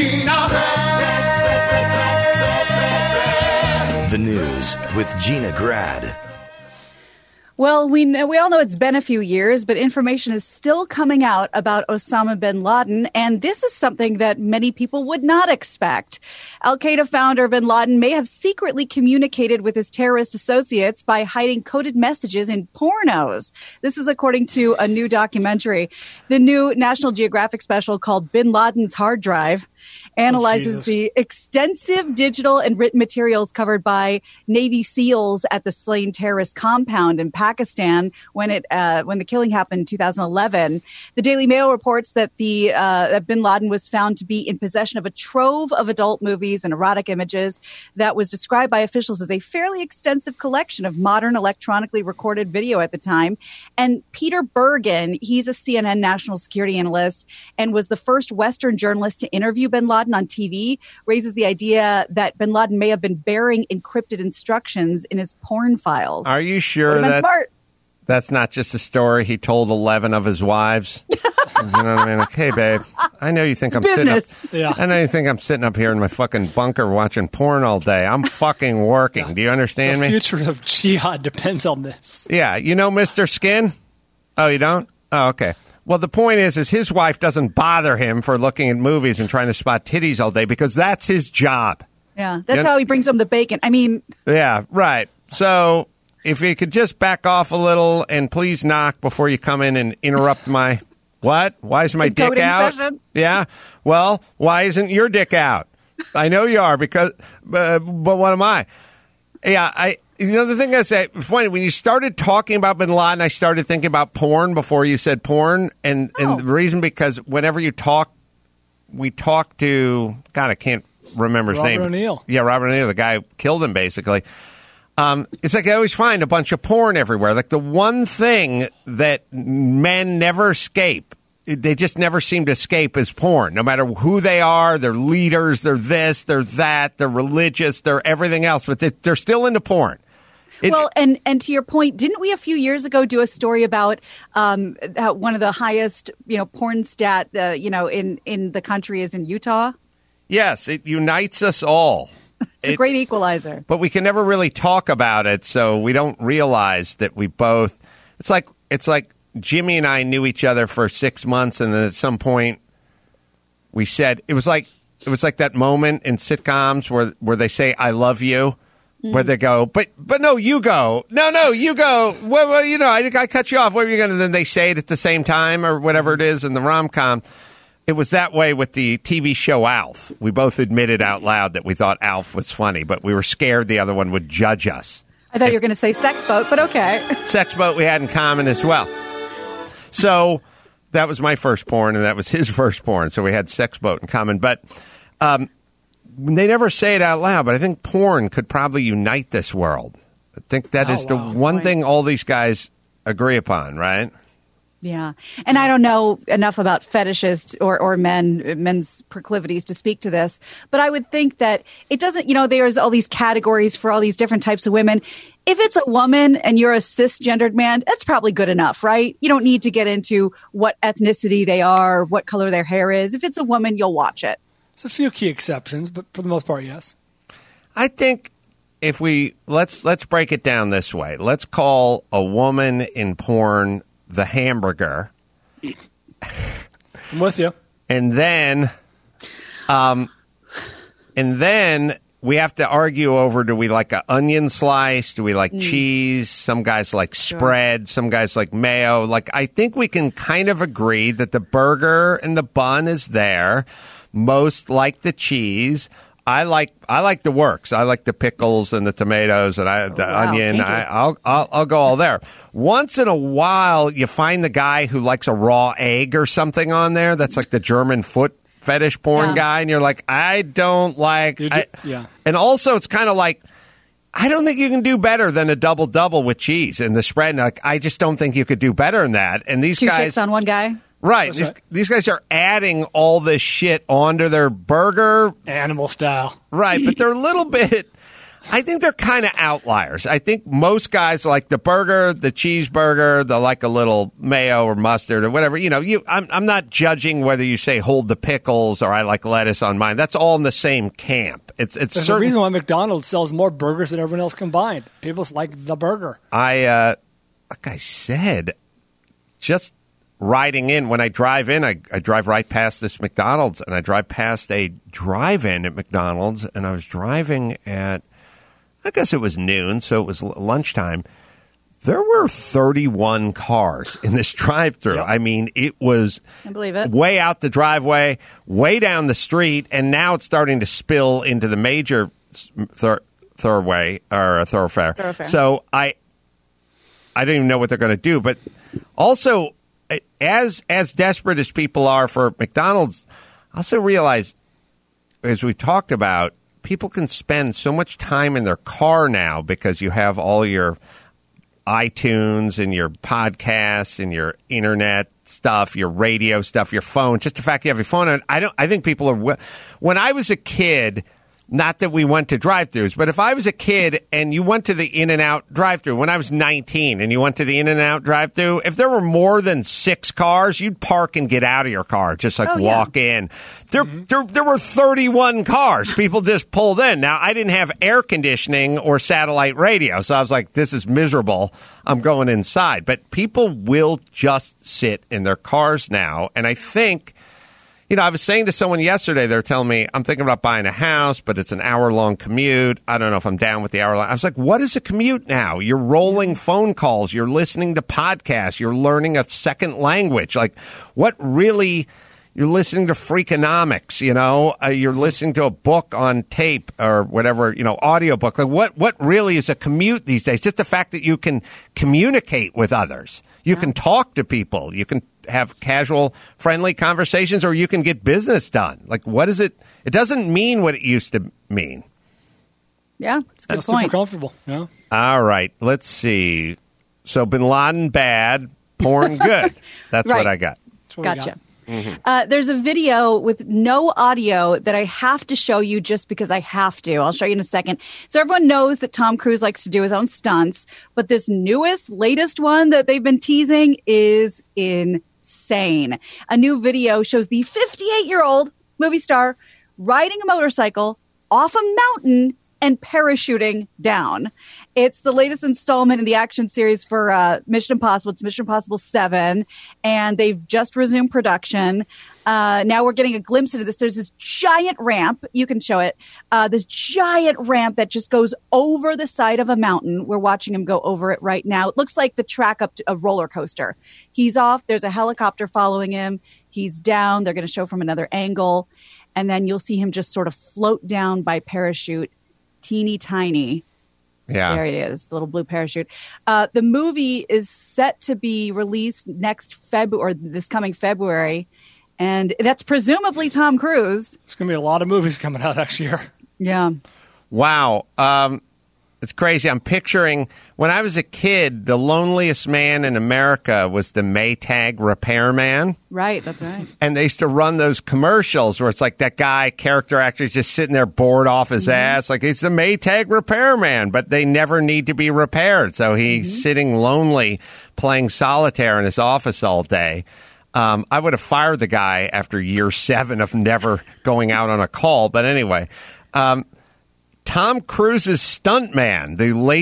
Speaker 7: Grad.
Speaker 1: The news with Gina Grad.
Speaker 4: Well, we all know it's been a few years, but information is still coming out about Osama bin Laden, and this is something that many people would not expect. Al-Qaeda founder bin Laden may have secretly communicated with his terrorist associates by hiding coded messages in pornos. This is according to a new documentary. The new National Geographic special called Bin Laden's Hard Drive analyzes the extensive digital and written materials covered by Navy SEALs at the slain terrorist compound in Pakistan when the killing happened in 2011. The Daily Mail reports that that bin Laden was found to be in possession of a trove of adult movies and erotic images that was described by officials as a fairly extensive collection of modern electronically recorded video at the time. And Peter Bergen, he's a CNN national security analyst and was the first Western journalist to interview bin Laden on TV, raises the idea that bin Laden may have been bearing encrypted instructions in his porn files.
Speaker 2: Are you sure that's not just a story he told 11 of his wives? You know what I mean? Like, hey, babe, I know you think I'm sitting up. I know you think I'm sitting up here in my fucking bunker watching porn all day. I'm fucking working. Do you understand me?
Speaker 5: The future of jihad depends on this.
Speaker 2: Yeah. You know Mr. Skin? Oh, you don't? Oh, okay. Well, the point is his wife doesn't bother him for looking at movies and trying to spot titties all day because that's his job.
Speaker 4: Yeah, that's how he brings home the bacon. I mean... Yeah,
Speaker 2: right. So if you could just back off a little and please knock before you come in and interrupt my... What? Why is my dick out?
Speaker 4: Session?
Speaker 2: Yeah. Well, why isn't your dick out? I know you are because... but what am I? Yeah, You know, the thing I say, funny, when you started talking about bin Laden, I started thinking about porn before you said porn. And the reason, because whenever we talk to, God, I can't remember his name.
Speaker 5: Robert O'Neill.
Speaker 2: Yeah, Robert O'Neill, the guy who killed him, basically. It's like I always find a bunch of porn everywhere. Like the one thing that men never escape, they just never seem to escape is porn. No matter who they are, they're leaders, they're this, they're that, they're religious, they're everything else, but they're still into porn.
Speaker 4: Well, and to your point, didn't we a few years ago do a story about how one of the highest, porn stat, in the country is in Utah?
Speaker 2: Yes, it unites us all.
Speaker 4: It's a great equalizer.
Speaker 2: But we can never really talk about it, so we don't realize that we both. It's like Jimmy and I knew each other for 6 months, and then at some point we said it was like that moment in sitcoms where they say "I love you." Where they go, but no, you go. No, you go. Well, I cut you off. What are you going to? Then they say it at the same time or whatever it is in the rom-com. It was that way with the TV show Alf. We both admitted out loud that we thought Alf was funny, but we were scared the other one would judge us.
Speaker 4: I thought you were going to say Sex Boat, but okay.
Speaker 2: Sex Boat we had in common as well. So that was my first porn, and that was his first porn. So we had Sex Boat in common, but. They never say it out loud, but I think porn could probably unite this world. I think that is the one thing all these guys agree upon, right?
Speaker 4: Yeah. And I don't know enough about fetishists or men's proclivities to speak to this, but I would think that it doesn't, there's all these categories for all these different types of women. If it's a woman and you're a cisgendered man, that's probably good enough, right? You don't need to get into what ethnicity they are, what color their hair is. If it's a woman, you'll watch it.
Speaker 5: There's a few key exceptions, but for the most part, yes.
Speaker 2: I think if let's break it down this way. Let's call a woman in porn the hamburger.
Speaker 5: I'm with you.
Speaker 2: And then we have to argue over, do we like an onion slice? Do we like cheese? Some guys like spread. Some guys like mayo. Like, I think we can kind of agree that the burger and the bun is there. Most like the cheese. I like the works. I like the pickles and the tomatoes and the onion. I'll go all there. Once in a while, you find the guy who likes a raw egg or something on there. That's like the German foot fetish porn guy, and you're like, I don't like. And also, it's kind of like, I don't think you can do better than a double with cheese and the spread. Like, I just don't think you could do better than that. And these guys,
Speaker 4: 2 chicks on one guy.
Speaker 2: Right. These guys are adding all this shit onto their burger.
Speaker 5: Animal style.
Speaker 2: Right. But they're a little bit, I think they're kind of outliers. I think most guys like the burger, the cheeseburger, they like a little mayo or mustard or whatever. I'm not judging whether you say hold the pickles or I like lettuce on mine. That's all in the same camp. There's
Speaker 5: a reason why McDonald's sells more burgers than everyone else combined. People like the burger.
Speaker 2: like I said, just riding in, when I drive in, I drive right past this McDonald's, and I drive past a drive-in at McDonald's, and I was driving at, I guess it was noon, so it was lunchtime. There were 31 cars in this drive-thru.
Speaker 5: Yep.
Speaker 2: I mean, it was
Speaker 4: I believe it.
Speaker 2: way out the driveway, way down the street, and now it's starting to spill into the major thoroughfare. So I don't even know what they're going to do. But also, as desperate as people are for McDonald's, I also realize, as we talked about, people can spend so much time in their car now because you have all your iTunes and your podcasts and your internet stuff, your radio stuff, your phone. Just the fact you have your phone on. I think people are. When I was a kid, not that we went to drive-thrus, but if I was a kid and you went to the In-N-Out drive-thru when I was 19 and you went to the In-N-Out drive-thru, if there were more than 6 cars, you'd park and get out of your car, just walk in. There were 31 cars. People just pulled in. Now, I didn't have air conditioning or satellite radio, so I was like, this is miserable. I'm going inside. But people will just sit in their cars now, and I think... I was saying to someone yesterday, they were telling me, I'm thinking about buying a house, but it's an hour-long commute. I don't know if I'm down with the hour-long. I was like, what is a commute now? You're rolling phone calls. You're listening to podcasts. You're learning a second language. Like, what really... You're listening to Freakonomics, you're listening to a book on tape or whatever, audiobook. Like, what really is a commute these days? Just the fact that you can communicate with others. You can talk to people. You can have casual, friendly conversations, or you can get business done. Like, what is it? It doesn't mean what it used to mean.
Speaker 4: Yeah, it's a good
Speaker 5: That's
Speaker 4: point.
Speaker 5: super comfortable. Yeah.
Speaker 2: All right, let's see. So Bin Laden bad, porn good. That's
Speaker 4: Right.
Speaker 2: what I got.
Speaker 5: That's what we
Speaker 4: Gotcha.
Speaker 5: got.
Speaker 4: There's a video with no audio that I have to show you just because I have to. I'll show you in a second. So everyone knows that Tom Cruise likes to do his own stunts, but this latest one that they've been teasing is insane. A new video shows the 58-year-old movie star riding a motorcycle off a mountain and parachuting down. It's the latest installment in the action series for Mission Impossible. It's Mission Impossible 7, and they've just resumed production. Now we're getting a glimpse into this. There's this giant ramp. You can show it. This giant ramp that just goes over the side of a mountain. We're watching him go over it right now. It looks like the track up to a roller coaster. He's off. There's a helicopter following him. He's down. They're going to show from another angle. And then you'll see him just sort of float down by parachute. Teeny tiny.
Speaker 2: Yeah.
Speaker 4: There it is, the little blue parachute. The movie is set to be released next February, or this coming February, and that's presumably Tom Cruise.
Speaker 5: It's going to be a lot of movies coming out next year.
Speaker 4: Yeah.
Speaker 2: Wow. It's crazy. I'm picturing when I was a kid, the loneliest man in America was the Maytag repairman.
Speaker 4: Right, that's right.
Speaker 2: And they used to run those commercials where it's like that guy, character actor, just sitting there bored off his ass. Like, he's the Maytag repairman, but they never need to be repaired. So he's sitting lonely playing solitaire in his office all day. I would have fired the guy after year 7 of never going out on a call. But anyway, Tom Cruise's stuntman,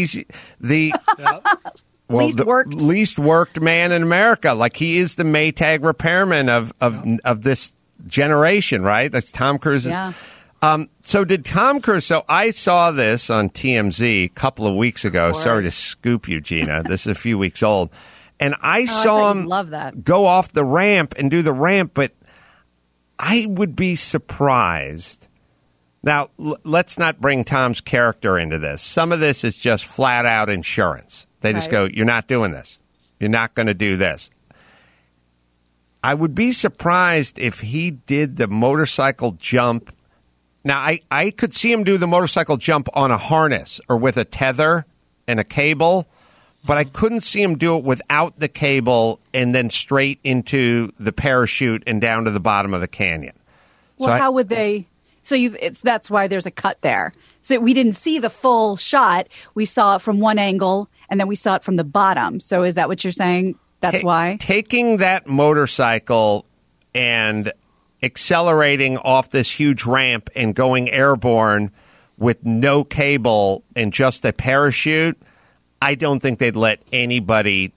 Speaker 2: least worked man in America. Like, he is the Maytag repairman of this generation, right? That's Tom Cruise's.
Speaker 4: Yeah.
Speaker 2: So did Tom Cruise? So I saw this on TMZ a couple of weeks ago. Sorry to scoop you, Gina. This is a few weeks old. And I saw him go off the ramp and do the ramp, but I would be surprised. Now, let's not bring Tom's character into this. Some of this is just flat-out insurance. They just go, you're not doing this. You're not going to do this. I would be surprised if he did the motorcycle jump. Now, I could see him do the motorcycle jump on a harness or with a tether and a cable, but I couldn't see him do it without the cable and then straight into the parachute and down to the bottom of the canyon.
Speaker 4: Well, how would they... So that's why there's a cut there. So we didn't see the full shot. We saw it from one angle, and then we saw it from the bottom. So is that what you're saying? That's why? Taking
Speaker 2: that motorcycle and accelerating off this huge ramp and going airborne with no cable and just a parachute, I don't think they'd let anybody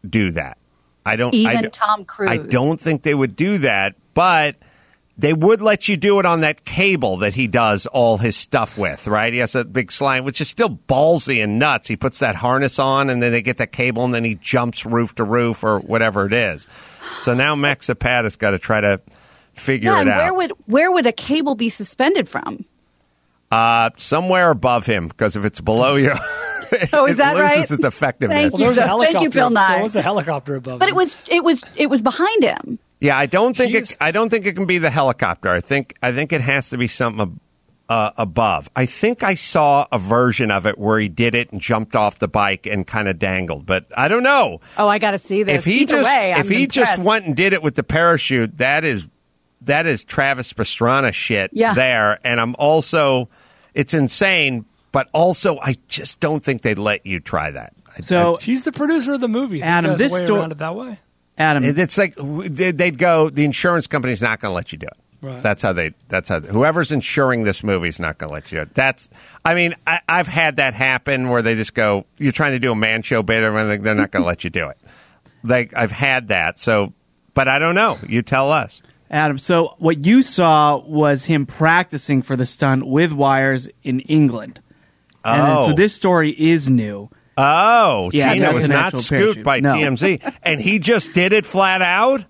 Speaker 2: do that.
Speaker 4: Even Tom Cruise.
Speaker 2: I don't think they would do that, but they would let you do it on that cable that he does all his stuff with, right? He has a big slide, which is still ballsy and nuts. He puts that harness on, and then they get that cable, and then he jumps roof to roof or whatever it is. So now Max Zapata's got to try to figure it out.
Speaker 4: Where would a cable be suspended from?
Speaker 2: Somewhere above him, because if it's below you,
Speaker 4: oh, is that
Speaker 2: it loses
Speaker 4: right?
Speaker 2: its effectiveness.
Speaker 4: Thank you, Bill Nye.
Speaker 5: There was a helicopter above.
Speaker 4: But
Speaker 5: him.
Speaker 4: it was behind him.
Speaker 2: Yeah, I don't think it can be the helicopter. I think it has to be something above. I think I saw a version of it where he did it and jumped off the bike and kind of dangled, but I don't know.
Speaker 4: Oh, I got to see this.
Speaker 2: If he just went and did it with the parachute, that is Travis Pastrana shit there. And I'm also, it's insane, but also I just don't think they'd let you try that.
Speaker 5: So he's the producer of the movie.
Speaker 8: Adam, this
Speaker 5: around it that way.
Speaker 8: Adam,
Speaker 2: it's like they'd go. The insurance company's not going to let you do it.
Speaker 5: Right.
Speaker 2: That's how whoever's insuring this movie is not going to let you do it. I've had that happen where they just go, you're trying to do a man show bit or anything, they're not going to let you do it. I've had that. So, but I don't know. You tell us.
Speaker 8: Adam, so what you saw was him practicing for the stunt with wires in England. And so this story is new.
Speaker 2: Oh,
Speaker 8: yeah,
Speaker 2: Gina was not scooped by
Speaker 8: No.
Speaker 2: TMZ. And he just did it flat out?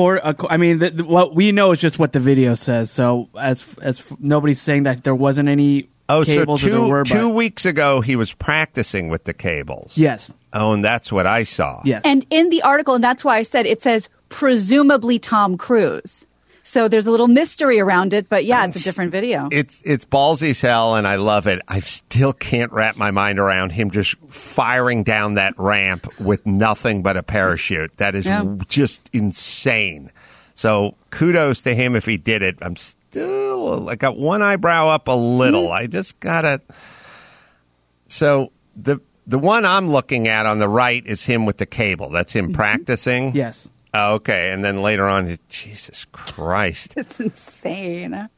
Speaker 8: What we know is just what the video says. So as nobody's saying that there wasn't any cables.
Speaker 2: So two weeks ago, he was practicing with the cables.
Speaker 8: Yes.
Speaker 2: Oh, and that's what I saw.
Speaker 8: Yes.
Speaker 4: And in the article, and that's why I said it says presumably Tom Cruise. So there's a little mystery around it, but yeah, it's a different video.
Speaker 2: It's ballsy as hell, and I love it. I still can't wrap my mind around him just firing down that ramp with nothing but a parachute. That is just insane. So kudos to him if he did it. I'm still, I got one eyebrow up a little. I just gotta. So the one I'm looking at on the right is him with the cable. That's him practicing.
Speaker 8: Yes.
Speaker 2: Oh, okay, and then later on, Jesus Christ.
Speaker 4: It's insane.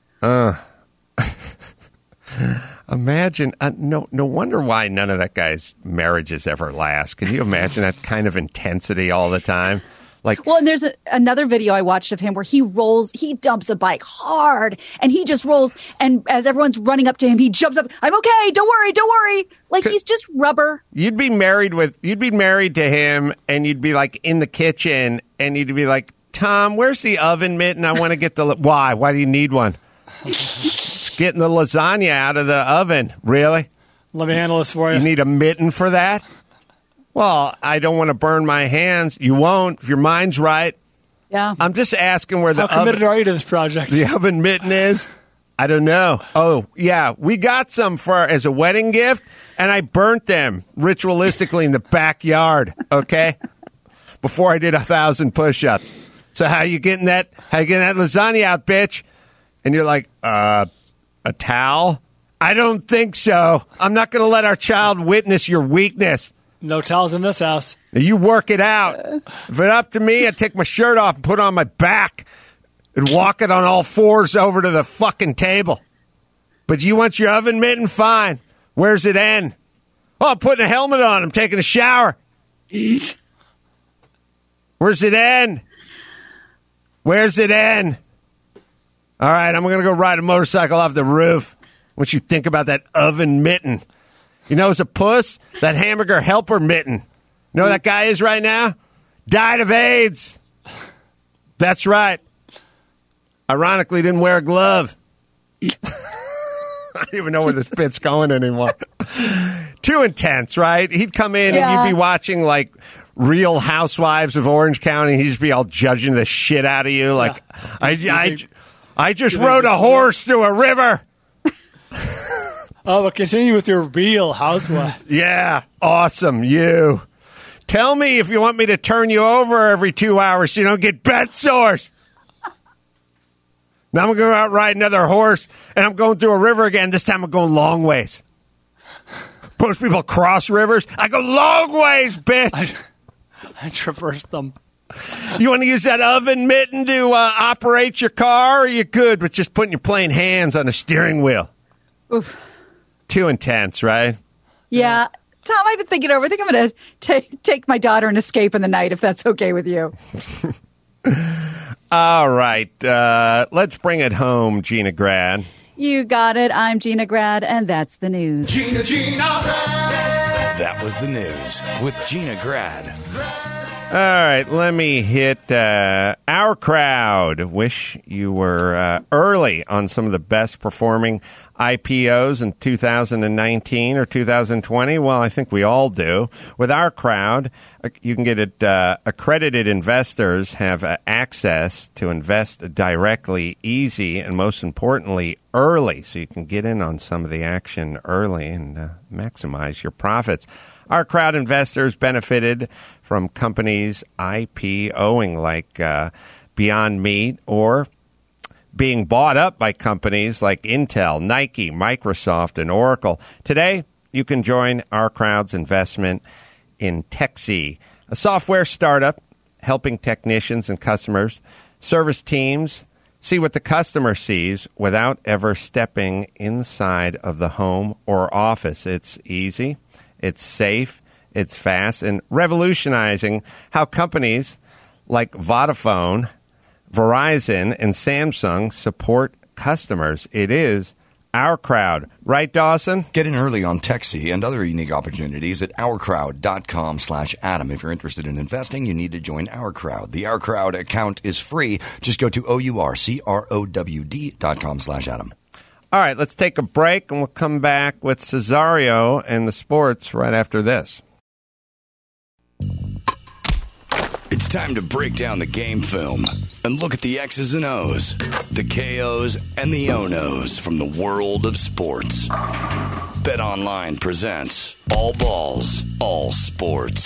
Speaker 2: Imagine, no wonder why none of that guy's marriages ever last. Can you imagine that kind of intensity all the time?
Speaker 4: Well, and there's another video I watched of him where he dumps a bike hard, and he just rolls, and as everyone's running up to him, he jumps up, I'm okay, don't worry. Like, he's just rubber.
Speaker 2: You'd be married to him, and you'd be like in the kitchen, and you'd be like, Tom, where's the oven mitten? I want to get why do you need one? Just getting the lasagna out of the oven. Really?
Speaker 5: Let me handle this for you.
Speaker 2: You need a mitten for that? Well, I don't want to burn my hands. You won't if your mind's right.
Speaker 4: Yeah.
Speaker 2: I'm just asking where
Speaker 5: How committed are you to this project?
Speaker 2: The oven mitten is. I don't know. Oh, yeah. We got some as a wedding gift, and I burnt them ritualistically in the backyard, okay? Before I did 1,000 push-ups. So how you getting that lasagna out, bitch? And you're like, a towel? I don't think so. I'm not going to let our child witness your weakness.
Speaker 5: No towels in this house.
Speaker 2: Now you work it out. If it's up to me, I'd take my shirt off and put it on my back and walk it on all fours over to the fucking table. But you want your oven mitten? Fine. Where's it end? Oh, I'm putting a helmet on. I'm taking a shower. Where's it end? Where's it end? All right, I'm going to go ride a motorcycle off the roof. What you think about that oven mitten? You know, as a puss, that hamburger helper mitten. You know who that guy is right now? Died of AIDS. That's right. Ironically, didn't wear a glove. I don't even know where this bit's going anymore. Too intense, right? He'd come in and you'd be watching, like, Real Housewives of Orange County. He'd just be all judging the shit out of you. Like, I just rode a horse through a river.
Speaker 5: Oh, but continue with your Real Housewives.
Speaker 2: Yeah, awesome. You. Tell me if you want me to turn you over every 2 hours so you don't get bed sores. Now I'm going to go out ride another horse, and I'm going through a river again. This time I'm going long ways. Most people cross rivers. I go long ways, bitch.
Speaker 5: I traverse them.
Speaker 2: You want to use that oven mitten to operate your car? Or you good with just putting your plain hands on the steering wheel?
Speaker 4: Oof.
Speaker 2: Too intense, right?
Speaker 4: Yeah. Tom, I've been thinking over. I think I'm going to take my daughter and escape in the night, if that's okay with you.
Speaker 2: All right. Let's bring it home, Gina Grad.
Speaker 4: You got it. I'm Gina Grad, and that's the news.
Speaker 7: Gina Grad.
Speaker 1: That was the news with Gina Grad.
Speaker 2: All right, let me hit Our Crowd. Wish you were early on some of the best performing IPOs in 2019 or 2020. Well, I think we all do. With Our Crowd, you can get it. Accredited investors have access to invest directly, easy, and most importantly, early. So you can get in on some of the action early and maximize your profits. Our Crowd investors benefited from companies IPOing like Beyond Meat or being bought up by companies like Intel, Nike, Microsoft, and Oracle. Today, you can join Our Crowd's investment in Texi, a software startup helping technicians and customers, service teams, see what the customer sees without ever stepping inside of the home or office. It's easy. It's safe, it's fast, and revolutionizing how companies like Vodafone, Verizon, and Samsung support customers. It is Our Crowd. Right, Dawson?
Speaker 1: Get in early on Texi and other unique opportunities at ourcrowd.com/Adam. If you're interested in investing, you need to join Our Crowd. The Our Crowd account is free. Just go to ourcrowd.com/Adam.
Speaker 2: All right, let's take a break, and we'll come back with Cesario and the sports right after this.
Speaker 1: It's time to break down the game film and look at the X's and O's, the KOs and the O-Nos from the world of sports. BetOnline presents All Balls, All Sports.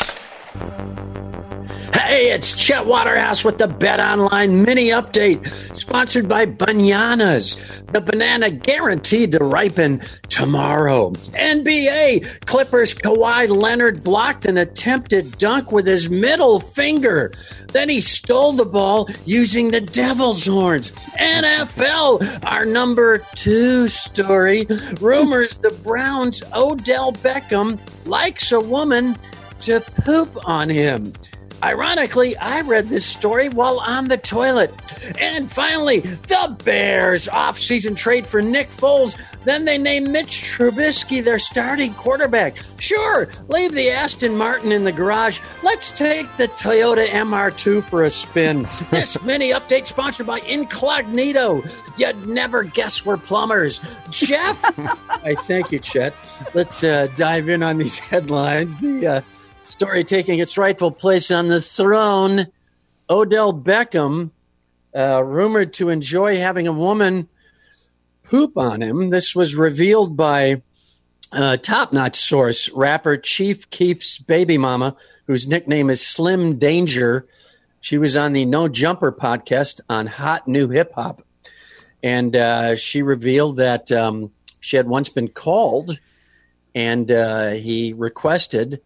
Speaker 9: Hey, it's Chet Waterhouse with the BetOnline mini update, sponsored by Bananas, the banana guaranteed to ripen tomorrow. NBA, Clippers Kawhi Leonard blocked an attempted dunk with his middle finger. Then he stole the ball using the devil's horns. NFL, our number 2 story, rumors the Browns' Odell Beckham likes a woman to poop on him. Ironically, I read this story while on the toilet. And finally, the Bears off-season trade for Nick Foles. Then they name Mitch Trubisky their starting quarterback. Sure, leave the Aston Martin in the garage. Let's take the Toyota MR2 for a spin. This mini update sponsored by Incognito. You'd never guess we're plumbers. Jeff? I thank you, Chet. Let's dive in on these headlines. The story taking its rightful place on the throne. Odell Beckham, rumored to enjoy having a woman poop on him. This was revealed by top-notch source, rapper Chief Keef's baby mama, whose nickname is Slim Danger. She was on the No Jumper podcast on Hot New Hip Hop. And she revealed that she had once been called, and he requested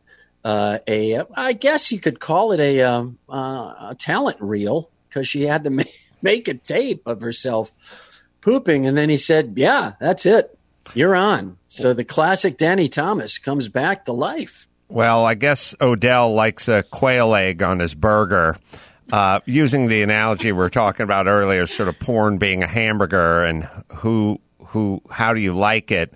Speaker 9: I guess you could call it a talent reel, because she had to make a tape of herself pooping. And then he said, yeah, that's it. You're on. So the classic Danny Thomas comes back to life.
Speaker 2: Well, I guess Odell likes a quail egg on his burger. Using the analogy we were talking about earlier, sort of porn being a hamburger and how do you like it?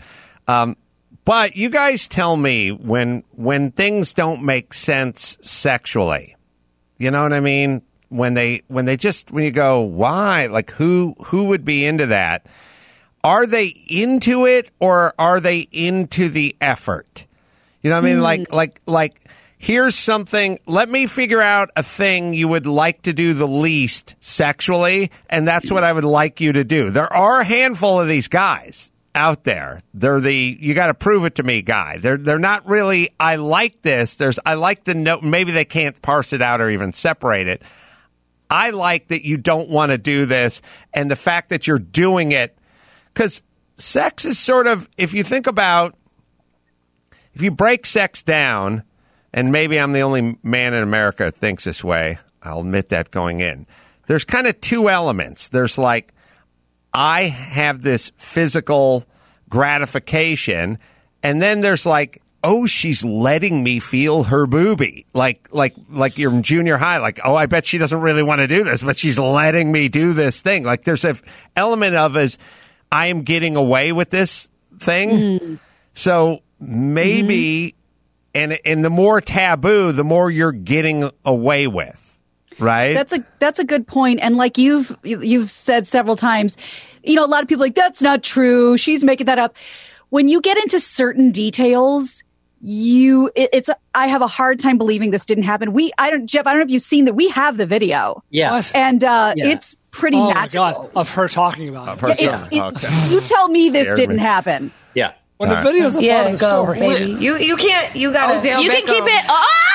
Speaker 2: But you guys tell me when things don't make sense sexually, you know what I mean? When you go, why? Like who would be into that? Are they into it or are they into the effort? You know what I mean? Like here's something, let me figure out a thing you would like to do the least sexually, and that's what I would like you to do. There are a handful of these guys out there. They're the you got to prove it to me guy. They're not really I like this. I like the note. Maybe they can't parse it out or even separate it. I like that you don't want to do this, and the fact that you're doing it, because sex is sort of, if you think about, if you break sex down, and maybe I'm the only man in America that thinks this way. I'll admit that going in. There's kind of two elements. There's like, I have this physical gratification, and then there's like oh, she's letting me feel her boobie. Like you're in junior high. Like, oh, I bet she doesn't really want to do this, but she's letting me do this thing. Like there's an element of as I am getting away with this thing. Mm. So maybe, and the more taboo, the more you're getting away with. Right.
Speaker 4: That's a good point. And like you've said several times, a lot of people are like, that's not true. She's making that up. When you get into certain details, I have a hard time believing this didn't happen. Jeff, I don't know if you've seen that. We have the video.
Speaker 9: Yeah.
Speaker 4: And it's pretty magical.
Speaker 5: Oh my God, of her talking about it.
Speaker 4: Okay. You tell me this didn't happen.
Speaker 9: Yeah.
Speaker 5: When the video's a part of the story.
Speaker 10: Baby. You can't, you gotta, you can keep it.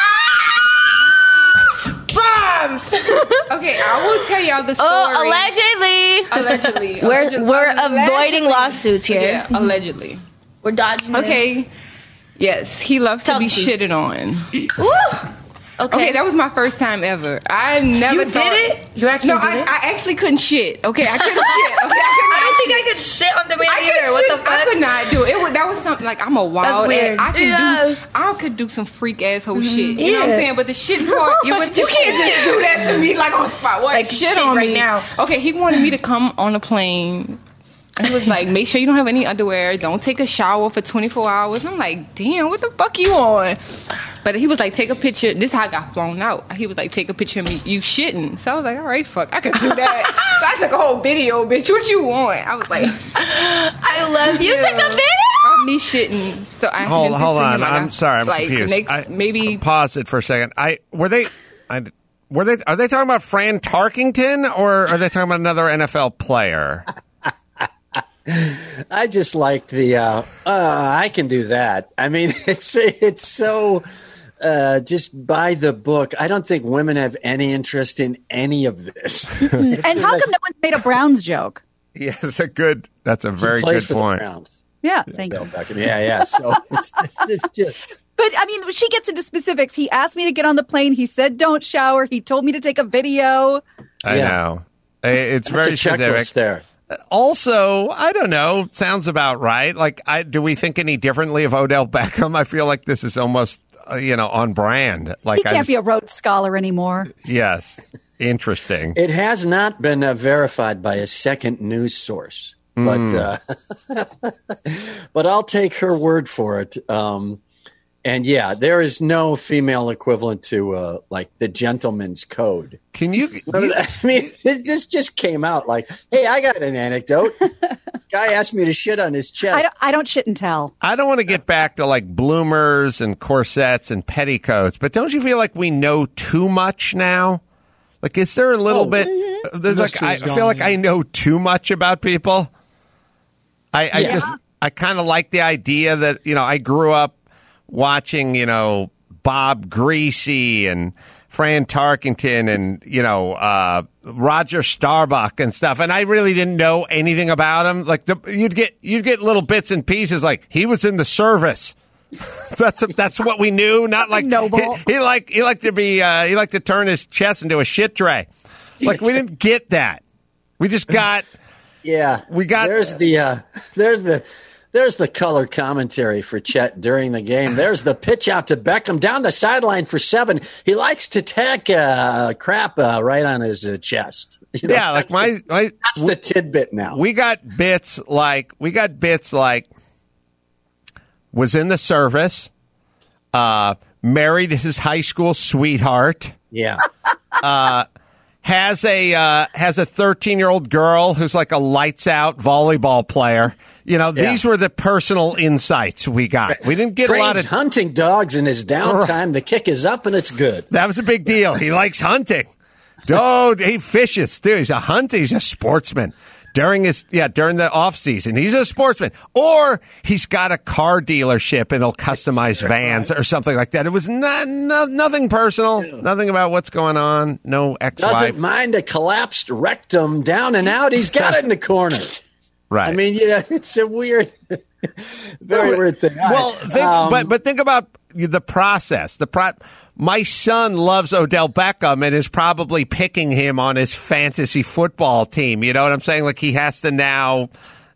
Speaker 10: Bombs!
Speaker 11: Okay, I will tell y'all the story.
Speaker 10: Allegedly.
Speaker 11: We're
Speaker 10: avoiding lawsuits here.
Speaker 11: Yeah, allegedly.
Speaker 10: We're dodging it.
Speaker 11: Okay. Yes, he loves to be shitted on.
Speaker 10: Woo!
Speaker 11: Okay, that was my first time ever. I never
Speaker 10: did it? You actually did it?
Speaker 11: I actually couldn't shit. Okay, I couldn't shit. Okay,
Speaker 10: I don't think I could shit on demand either. What the fuck?
Speaker 11: I could not do it. That was something like I'm a wild ass. I could do some freak asshole shit. You know what I'm saying? But the shit part, you can't just do that to me like on the spot. What?
Speaker 10: Like shit on
Speaker 11: right
Speaker 10: me
Speaker 11: now. Okay, he wanted me to come on a plane. He was like, make sure you don't have any underwear. Don't take a shower for 24 hours. I'm like, damn, what the fuck you on? But he was like, take a picture. This is how I got flown out. He was like, take a picture of me. You shitting. So I was like, all right, fuck. I can do that. So I took a whole video, bitch. What you want? I was like,
Speaker 10: I love you. You took a video?
Speaker 11: Of me shitting. So I
Speaker 2: hold on. I'm sorry. I'm
Speaker 11: like,
Speaker 2: confused.
Speaker 11: Maybe
Speaker 2: pause it for a second. Are they talking about Fran Tarkington or are they talking about another NFL player?
Speaker 9: I just like the I can do that. I mean, it's so just by the book. I don't think women have any interest in any of this.
Speaker 4: And how come no one's made a Browns joke?
Speaker 2: Yeah, that's a very good point.
Speaker 4: Yeah, thank you.
Speaker 9: Yeah. So it's just.
Speaker 4: But I mean, she gets into specifics. He asked me to get on the plane. He said, "Don't shower." He told me to take a video.
Speaker 2: I know. It's very specific
Speaker 9: there.
Speaker 2: Also, I don't know. Sounds about right. Like, do we think any differently of Odell Beckham? I feel like this is almost, on brand. Like
Speaker 4: he can't be a Rhodes Scholar anymore.
Speaker 2: Yes. Interesting.
Speaker 9: It has not been verified by a second news source, but I'll take her word for it. And yeah, there is no female equivalent to like the gentleman's code.
Speaker 2: Can you?
Speaker 9: I mean, this just came out like, hey, I got an anecdote. Guy asked me to shit on his chest.
Speaker 4: I don't shit and tell.
Speaker 2: I don't want to get back to like bloomers and corsets and petticoats, but don't you feel like we know too much now? Like, is there a little bit? There's like, I feel like I know too much about people. I kind of like the idea that I grew up watching, Bob Greasy and Fran Tarkington and, Roger Starbuck and stuff. And I really didn't know anything about him. Like you'd get little bits and pieces like he was in the service. That's what we knew. Not like
Speaker 4: noble.
Speaker 2: He liked to turn his chest into a shit tray. Like we didn't get that. We just got.
Speaker 9: Yeah.
Speaker 2: We got.
Speaker 9: There's the color commentary for Chet during the game. There's the pitch out to Beckham down the sideline for 7. He likes to tack crap right on his chest.
Speaker 2: Yeah, like
Speaker 9: that's the tidbit now.
Speaker 2: We got bits like was in the service, married his high school sweetheart.
Speaker 9: Yeah.
Speaker 2: Has a 13-year-old girl who's like a lights out volleyball player. These were the personal insights we got. We didn't get a lot of
Speaker 9: hunting dogs in his downtime. The kick is up and it's good.
Speaker 2: That was a big deal. He likes hunting. Dude, he fishes too. He's a sportsman. During the off season, he's a sportsman, or he's got a car dealership and he'll customize vans or something like that. It was nothing personal, nothing about what's going on. No ex-wife.
Speaker 9: Doesn't mind a collapsed rectum down and out. He's got it in the corner.
Speaker 2: Right.
Speaker 9: I mean, it's a weird, very weird thing.
Speaker 2: Well, think about the process. My son loves Odell Beckham and is probably picking him on his fantasy football team. You know what I'm saying? Like he has to now,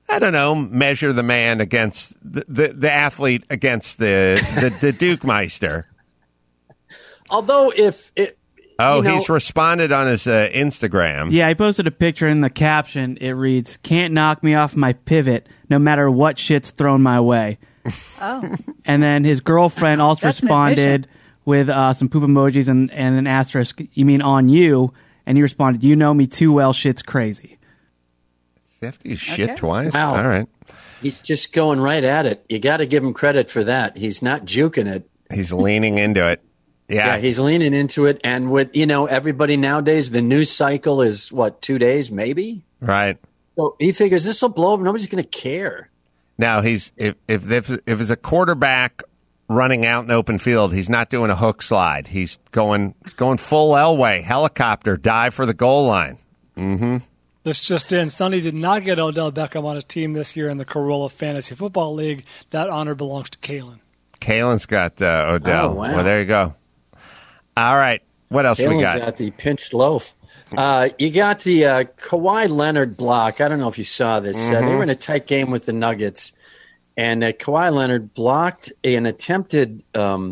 Speaker 2: I don't know, measure the man against the athlete against the Duke Meister.
Speaker 9: Although
Speaker 2: he's responded on his Instagram.
Speaker 8: Yeah, I posted a picture in the caption. It reads, "Can't knock me off my pivot, no matter what shit's thrown my way."
Speaker 4: Oh.
Speaker 8: And then his girlfriend also responded with some poop emojis and an asterisk, "You mean on you?" And he responded, "You know me too well, shit's crazy."
Speaker 2: After you shit twice?
Speaker 9: Wow.
Speaker 2: All right.
Speaker 9: He's just going right at it. You got to give him credit for that. He's not juking it.
Speaker 2: He's leaning into it. Yeah,
Speaker 9: he's leaning into it. And with, everybody nowadays, the news cycle is, 2 days, maybe?
Speaker 2: Right.
Speaker 9: So he figures this will blow up. Nobody's going to care.
Speaker 2: Now, if it's a quarterback running out in the open field, he's not doing a hook slide. He's going full Elway, helicopter, dive for the goal line. Mm-hmm.
Speaker 5: This just in. Sonny did not get Odell Beckham on his team this year in the Corolla Fantasy Football League. That honor belongs to Kalen.
Speaker 2: Kalen's got Odell.
Speaker 9: Oh, wow.
Speaker 2: Well, there you go. All right. What else we got?
Speaker 9: Got the pinched loaf. You got the Kawhi Leonard block. I don't know if you saw this.
Speaker 2: Mm-hmm.
Speaker 9: They were in a tight game with the Nuggets, and Kawhi Leonard blocked an attempted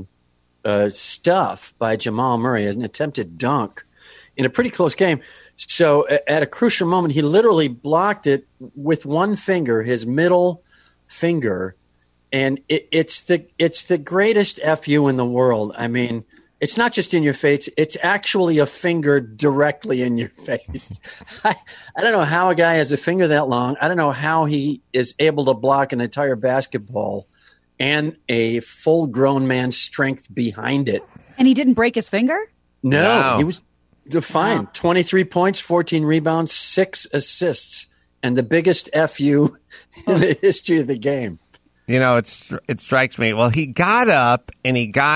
Speaker 9: stuff by Jamal Murray, an attempted dunk in a pretty close game. So at a crucial moment, he literally blocked it with one finger, his middle finger, and it's the greatest FU in the world. I mean, it's not just in your face; it's actually a finger directly in your face. I don't know how a guy has a finger that long. I don't know how he is able to block an entire basketball and a full-grown man's strength behind it.
Speaker 4: And he didn't break his finger?
Speaker 9: No. He was fine. 23 points, 14 rebounds, 6 assists, and the biggest FU in the history of the game.
Speaker 2: It strikes me. Well, he got up and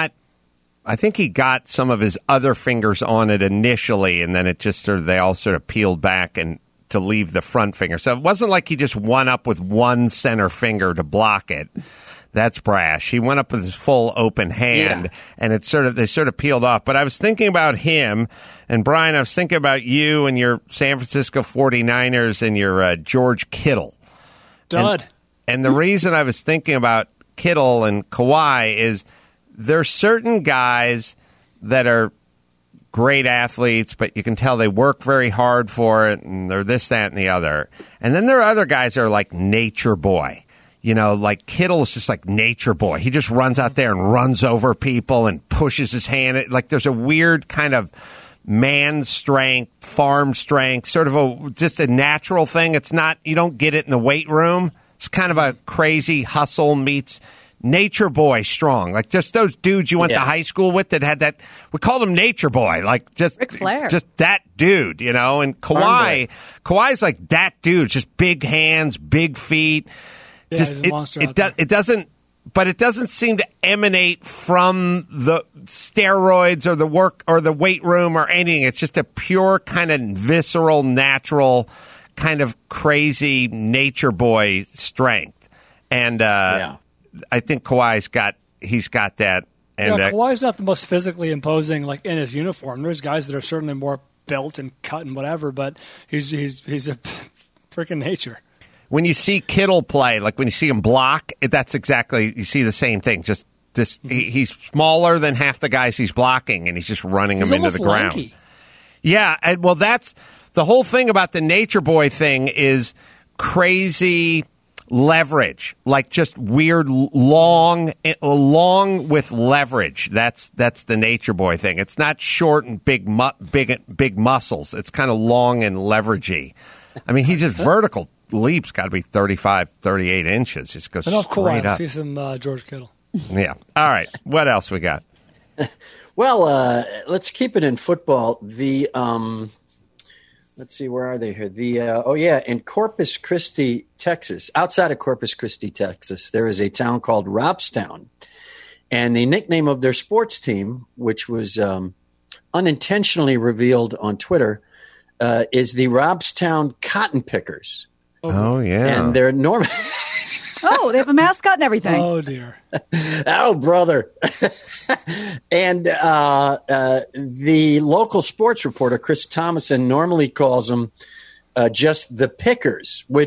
Speaker 2: I think he got some of his other fingers on it initially, and then it just they all sort of peeled back and to leave the front finger. So it wasn't like he just went up with one center finger to block it. That's brash. He went up with his full open hand, and they sort of peeled off. But I was thinking about him, and Brian, I was thinking about you and your San Francisco 49ers and your George Kittle.
Speaker 5: Dud.
Speaker 2: And the reason I was thinking about Kittle and Kawhi is there's certain guys that are great athletes, but you can tell they work very hard for it, and they're this, that, and the other. And then there are other guys that are like nature boy. Like Kittle is just like nature boy. He just runs out there and runs over people and pushes his hand. Like there's a weird kind of man strength, farm strength, sort of just a natural thing. It's not, you don't get it in the weight room. It's kind of a crazy hustle meets nature boy strong. Like just those dudes you went to high school with that had that, we called him nature boy. Like just
Speaker 4: Ric Flair.
Speaker 2: Just that dude, and Kawhi's like that dude, just big hands, big feet.
Speaker 5: Yeah,
Speaker 2: just
Speaker 5: he's a monster
Speaker 2: it doesn't seem to emanate from the steroids or the work or the weight room or anything. It's just a pure kind of visceral, natural kind of crazy nature boy strength. And I think Kawhi's got that. And
Speaker 5: Kawhi's not the most physically imposing, like in his uniform. There's guys that are certainly more built and cut and whatever, but he's a freaking nature.
Speaker 2: When you see Kittle play, like when you see him block, that's exactly, you see the same thing. Just he's smaller than half the guys he's blocking, and he's just running them into the ground.
Speaker 5: Lanky.
Speaker 2: Yeah, well, that's the whole thing about the nature boy thing is crazy leverage, like just weird long with leverage. That's the nature boy thing. It's not short and big muscles. It's kind of long and leveragey. I mean, he just vertical leap's got to be 35, 38 inches. Just goes straight up.
Speaker 5: See some George Kittle.
Speaker 2: Yeah. All right. What else we got?
Speaker 9: Well, let's keep it in football. The let's see, where are they here? In Corpus Christi, Texas, outside of Corpus Christi, Texas, there is a town called Robstown. And the nickname of their sports team, which was unintentionally revealed on Twitter, is the Robstown Cotton Pickers.
Speaker 2: Oh, yeah.
Speaker 9: And they're normal.
Speaker 4: Oh, they have a mascot and everything.
Speaker 5: Oh, dear.
Speaker 9: Oh, brother. And the local sports reporter, Chris Thomason, normally calls them just the Pickers, which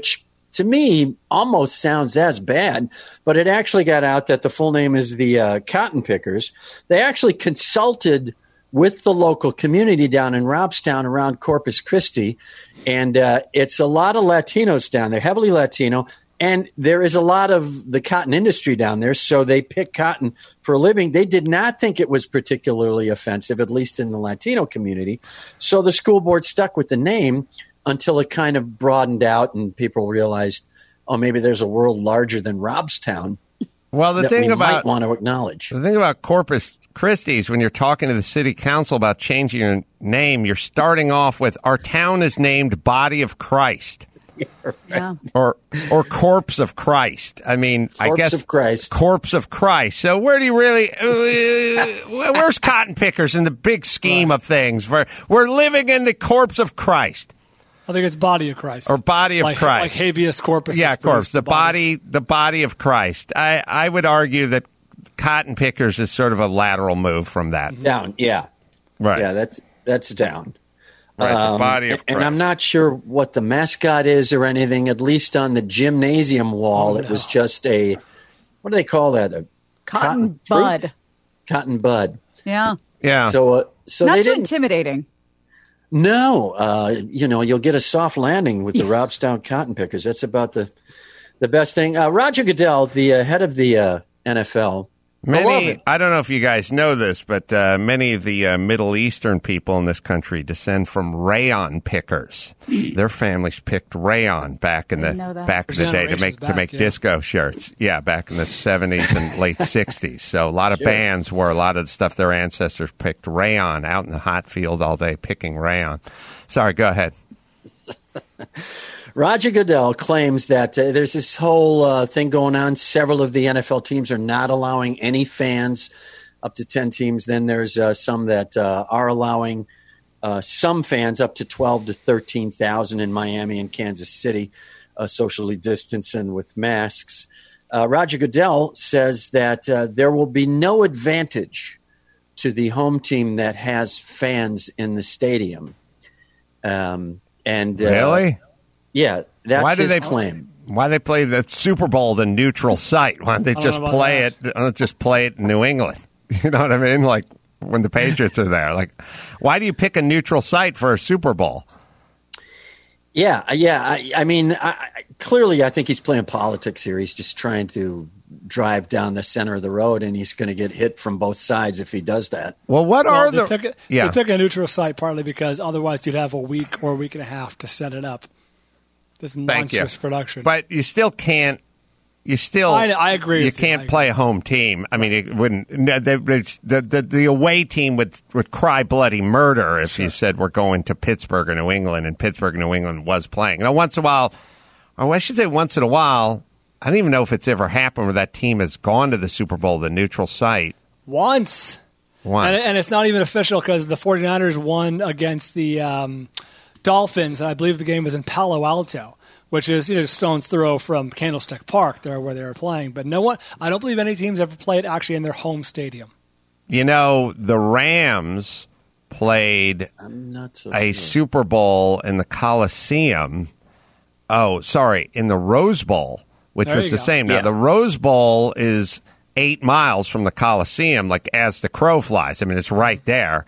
Speaker 9: to me, almost sounds as bad, but it actually got out that the full name is the Cotton Pickers. They actually consulted with the local community down in Robstown around Corpus Christi, and it's a lot of Latinos down there, heavily Latino, and there is a lot of the cotton industry down there, so they pick cotton for a living. They did not think it was particularly offensive, at least in the Latino community, so the school board stuck with the name until it kind of broadened out and people realized, oh, maybe there's a world larger than Robstown.
Speaker 2: Well, the thing about
Speaker 9: might want to acknowledge.
Speaker 2: The thing about Corpus Christi is when you're talking to the city council about changing your name, you're starting off with our town is named Body of Christ.
Speaker 4: Yeah.
Speaker 2: Or Corpse of Christ. I mean, I guess
Speaker 9: of Christ.
Speaker 2: Corpse of Christ. So where do you really? Where's Cotton Pickers in the big scheme of things? We're living in the Corpse of Christ.
Speaker 5: I think it's Body of Christ.
Speaker 2: Or Body of Christ.
Speaker 5: Like habeas corpus.
Speaker 2: Yeah, corpse. The body of Christ. I would argue that Cotton Pickers is sort of a lateral move from that.
Speaker 9: Down, yeah.
Speaker 2: Right.
Speaker 9: Yeah, that's down.
Speaker 2: Right, the Body of Christ.
Speaker 9: And I'm not sure what the mascot is or anything, at least on the gymnasium wall. It was just a, what do they call that? A
Speaker 4: cotton bud.
Speaker 9: Fruit? Cotton bud.
Speaker 4: Yeah.
Speaker 2: Yeah.
Speaker 9: So
Speaker 4: not
Speaker 9: they
Speaker 4: too
Speaker 9: didn't.
Speaker 4: intimidating.
Speaker 9: No, you'll get a soft landing with the Robstown Cotton Pickers. That's about the best thing. Roger Goodell, the head of the NFL.
Speaker 2: I don't know if you guys know this, but many of the Middle Eastern people in this country descend from rayon pickers. Their families picked rayon back in the day to make disco shirts. Yeah, back in the 70s and late 60s. So a lot of bands wore a lot of the stuff their ancestors picked rayon out in the hot field all day picking rayon. Sorry, go ahead.
Speaker 9: Roger Goodell claims that there's this whole thing going on. Several of the NFL teams are not allowing any fans, up to 10 teams. Then there's some that are allowing some fans up to 12 to 13,000 in Miami and Kansas City, socially distanced and with masks. Roger Goodell says that there will be no advantage to the home team that has fans in the stadium.
Speaker 2: Really?
Speaker 9: Yeah, that's his claim.
Speaker 2: Why do they play the Super Bowl the neutral site? Why don't they just play it in New England? You know what I mean? Like when the Patriots are there. Like, why do you pick a neutral site for a Super Bowl?
Speaker 9: Yeah. I mean, clearly, I think he's playing politics here. He's just trying to drive down the center of the road, and he's going to get hit from both sides if he does that.
Speaker 2: Well,
Speaker 5: they pick a neutral site partly because otherwise you'd have a week or a week and a half to set it up. This monstrous production.
Speaker 2: But you still can't. I agree. You can't play a home team. I mean, it wouldn't. The away team would cry bloody murder if you said we're going to Pittsburgh or New England, and Pittsburgh and New England was playing. Now, once in a while, or I should say once in a while, I don't even know if it's ever happened where that team has gone to the Super Bowl, the neutral site.
Speaker 5: Once. And it's not even official because the 49ers won against the Dolphins, and I believe the game was in Palo Alto, which is stone's throw from Candlestick Park, there where they were playing. But I don't believe any teams ever played actually in their home stadium.
Speaker 2: The Rams played a Super Bowl in the Coliseum. Oh, sorry, in the Rose Bowl, which was the same. Now, the Rose Bowl is 8 miles from the Coliseum, like as the crow flies. I mean, it's right there.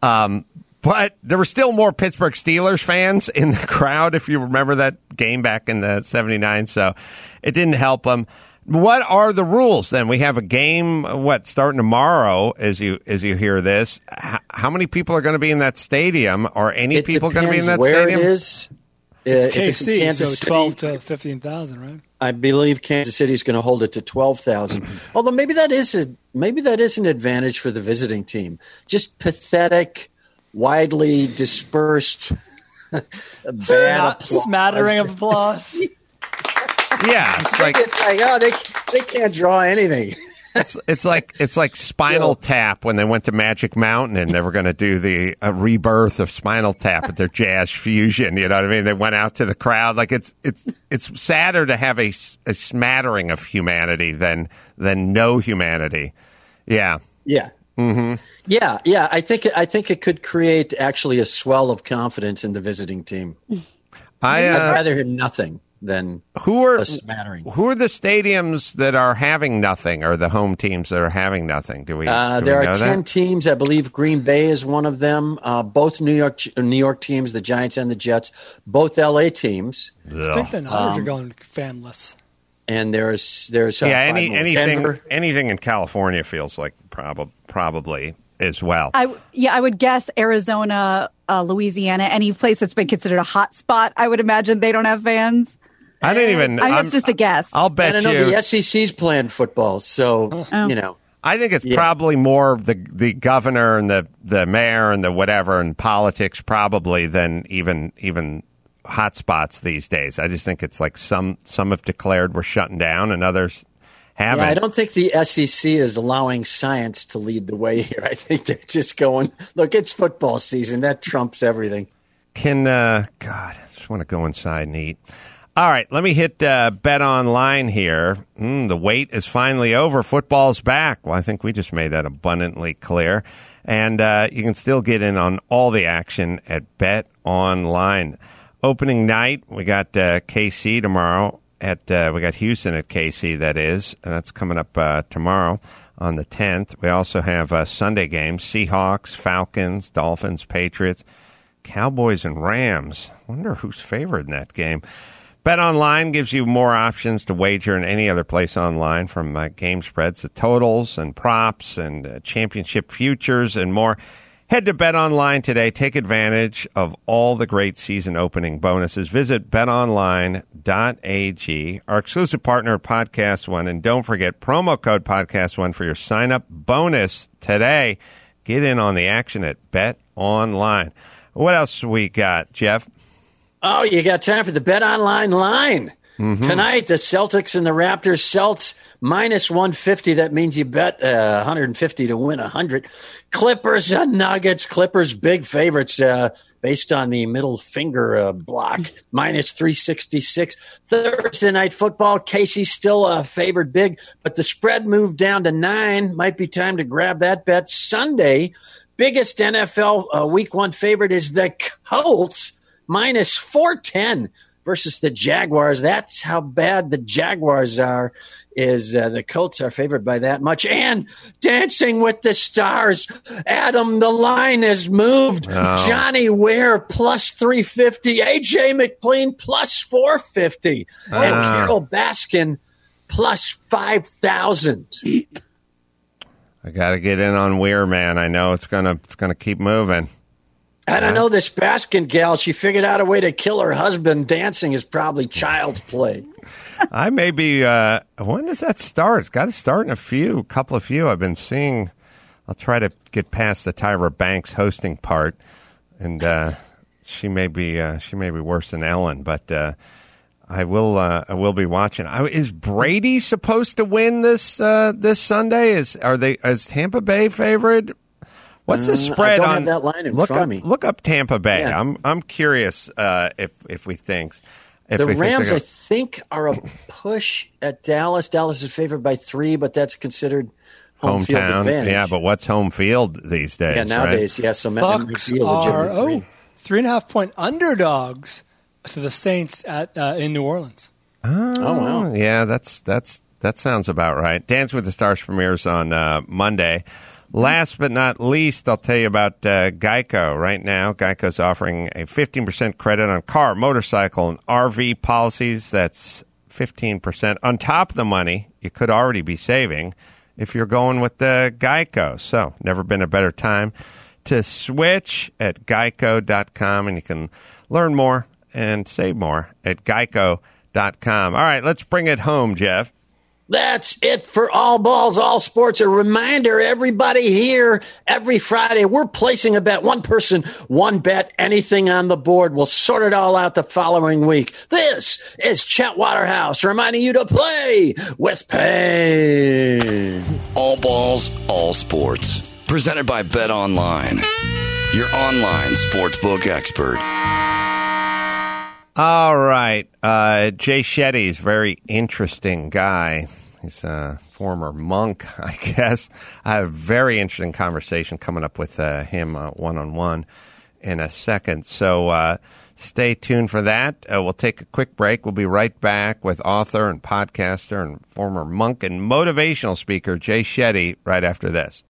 Speaker 2: But there were still more Pittsburgh Steelers fans in the crowd, if you remember that game back in the 79. So it didn't help them. What are the rules then? We have a game, starting tomorrow as you hear this. How many people are going to be in that stadium? Are any people going to be in that stadium?
Speaker 9: It is.
Speaker 5: It's KC, so 12 to 15,000, right?
Speaker 9: I believe Kansas City is going to hold it to 12,000. Although maybe that is an advantage for the visiting team. Just pathetic, widely dispersed, bad applause.
Speaker 5: Smattering of applause.
Speaker 2: Yeah,
Speaker 9: it's like they can't draw anything.
Speaker 2: It's like Spinal Tap when they went to Magic Mountain and they were going to do the rebirth of Spinal Tap at their Jazz Fusion. You know what I mean? They went out to the crowd. Like it's sadder to have a smattering of humanity than no humanity. Yeah.
Speaker 9: Yeah.
Speaker 2: Mm-hmm.
Speaker 9: Yeah. I think it could create actually a swell of confidence in the visiting team.
Speaker 2: I'd
Speaker 9: rather hear nothing. than
Speaker 2: who are
Speaker 9: a smattering.
Speaker 2: Who are the stadiums that are having nothing, or the home teams that are having nothing? Do we?
Speaker 9: There are 10 teams. I believe Green Bay is one of them. Both New York teams, the Giants and the Jets. Both LA teams.
Speaker 5: I think the Niners are going fanless.
Speaker 9: And there's
Speaker 2: anything in California feels like probably as well.
Speaker 4: I would guess Arizona, Louisiana, any place that's been considered a hot spot. I would imagine they don't have fans.
Speaker 2: I didn't even.
Speaker 4: It's just a guess.
Speaker 2: I'll bet
Speaker 9: I know the SEC's playing football, so
Speaker 2: I think it's probably more the governor and the mayor and the whatever and politics probably than even hot spots these days. I just think it's like some have declared we're shutting down and others haven't.
Speaker 9: Yeah, I don't think the SEC is allowing science to lead the way here. I think they're just going, look, it's football season. That trumps everything.
Speaker 2: I just want to go inside and eat. All right, let me hit Bet Online here. The wait is finally over. Football's back. Well, I think we just made that abundantly clear. And you can still get in on all the action at Bet Online. Opening night, we got KC tomorrow. We got Houston at KC, that is. And that's coming up tomorrow on the 10th. We also have Sunday games, Seahawks, Falcons, Dolphins, Patriots, Cowboys, and Rams. Wonder who's favored in that game. Bet Online gives you more options to wager in any other place online, from game spreads to totals and props and championship futures and more. Head to Bet Online today. Take advantage of all the great season opening bonuses. Visit betonline.ag, our exclusive partner at Podcast One. And don't forget, promo code Podcast One for your sign-up bonus today. Get in on the action at Bet Online. What else we got, Jeff?
Speaker 9: Oh, you got time for the Bet Online line. Mm-hmm. Tonight, the Celtics and the Raptors. Celts minus 150. That means you bet 150 to win 100. Clippers and Nuggets. Clippers big favorites based on the middle finger block. Minus 366. Thursday night football. Casey's still favored big, but the spread moved down to 9. Might be time to grab that bet. Sunday, biggest NFL week 1 favorite is the Colts. Minus 410 versus the Jaguars. That's how bad the Jaguars are. The Colts are favored by that much. And Dancing with the Stars, Adam, the line has moved. Oh. Johnny Ware plus 350. AJ McLean plus 450. And Carol Baskin plus 5,000.
Speaker 2: I got to get in on Weir, man. I know it's gonna keep moving.
Speaker 9: I don't know, this Baskin gal, she figured out a way to kill her husband. Dancing is probably child's play.
Speaker 2: I may be, when does that start? It's got to start in a couple of few. I've been seeing, I'll try to get past the Tyra Banks hosting part, and she may be worse than Ellen, but I will be watching. Is Brady supposed to win this Sunday? Is Tampa Bay favored? What's the spread
Speaker 9: I don't
Speaker 2: on
Speaker 9: have that line in front of me?
Speaker 2: Look up Tampa Bay. Yeah. I'm curious if we think
Speaker 9: the Rams, I think, are a push at Dallas. Dallas is favored by 3, but that's considered home field advantage.
Speaker 2: Yeah, but what's home field these days?
Speaker 9: Yeah, nowadays,
Speaker 2: right?
Speaker 9: yeah. So
Speaker 5: Bucks are 3.5-point underdogs to the Saints in New Orleans.
Speaker 2: Oh wow! Yeah, that sounds about right. Dance with the Stars premieres on Monday. Last but not least, I'll tell you about Geico. Right now, Geico's offering a 15% credit on car, motorcycle, and RV policies. That's 15% on top of the money you could already be saving if you're going with the Geico. So, never been a better time to switch at geico.com, and you can learn more and save more at geico.com. All right, let's bring it home, Jeff.
Speaker 9: That's it for All Balls, All Sports. A reminder, everybody here, every Friday, we're placing a bet. One person, one bet, anything on the board. We'll sort it all out the following week. This is Chet Waterhouse reminding you to play with pain.
Speaker 1: All Balls, All Sports. Presented by Bet Online, your online sportsbook expert.
Speaker 2: All right. Jay Shetty's a very interesting guy. He's a former monk, I guess. I have a very interesting conversation coming up with him one-on-one in a second. So Stay tuned for that. We'll take a quick break. We'll be right back with author and podcaster and former monk and motivational speaker Jay Shetty right after this.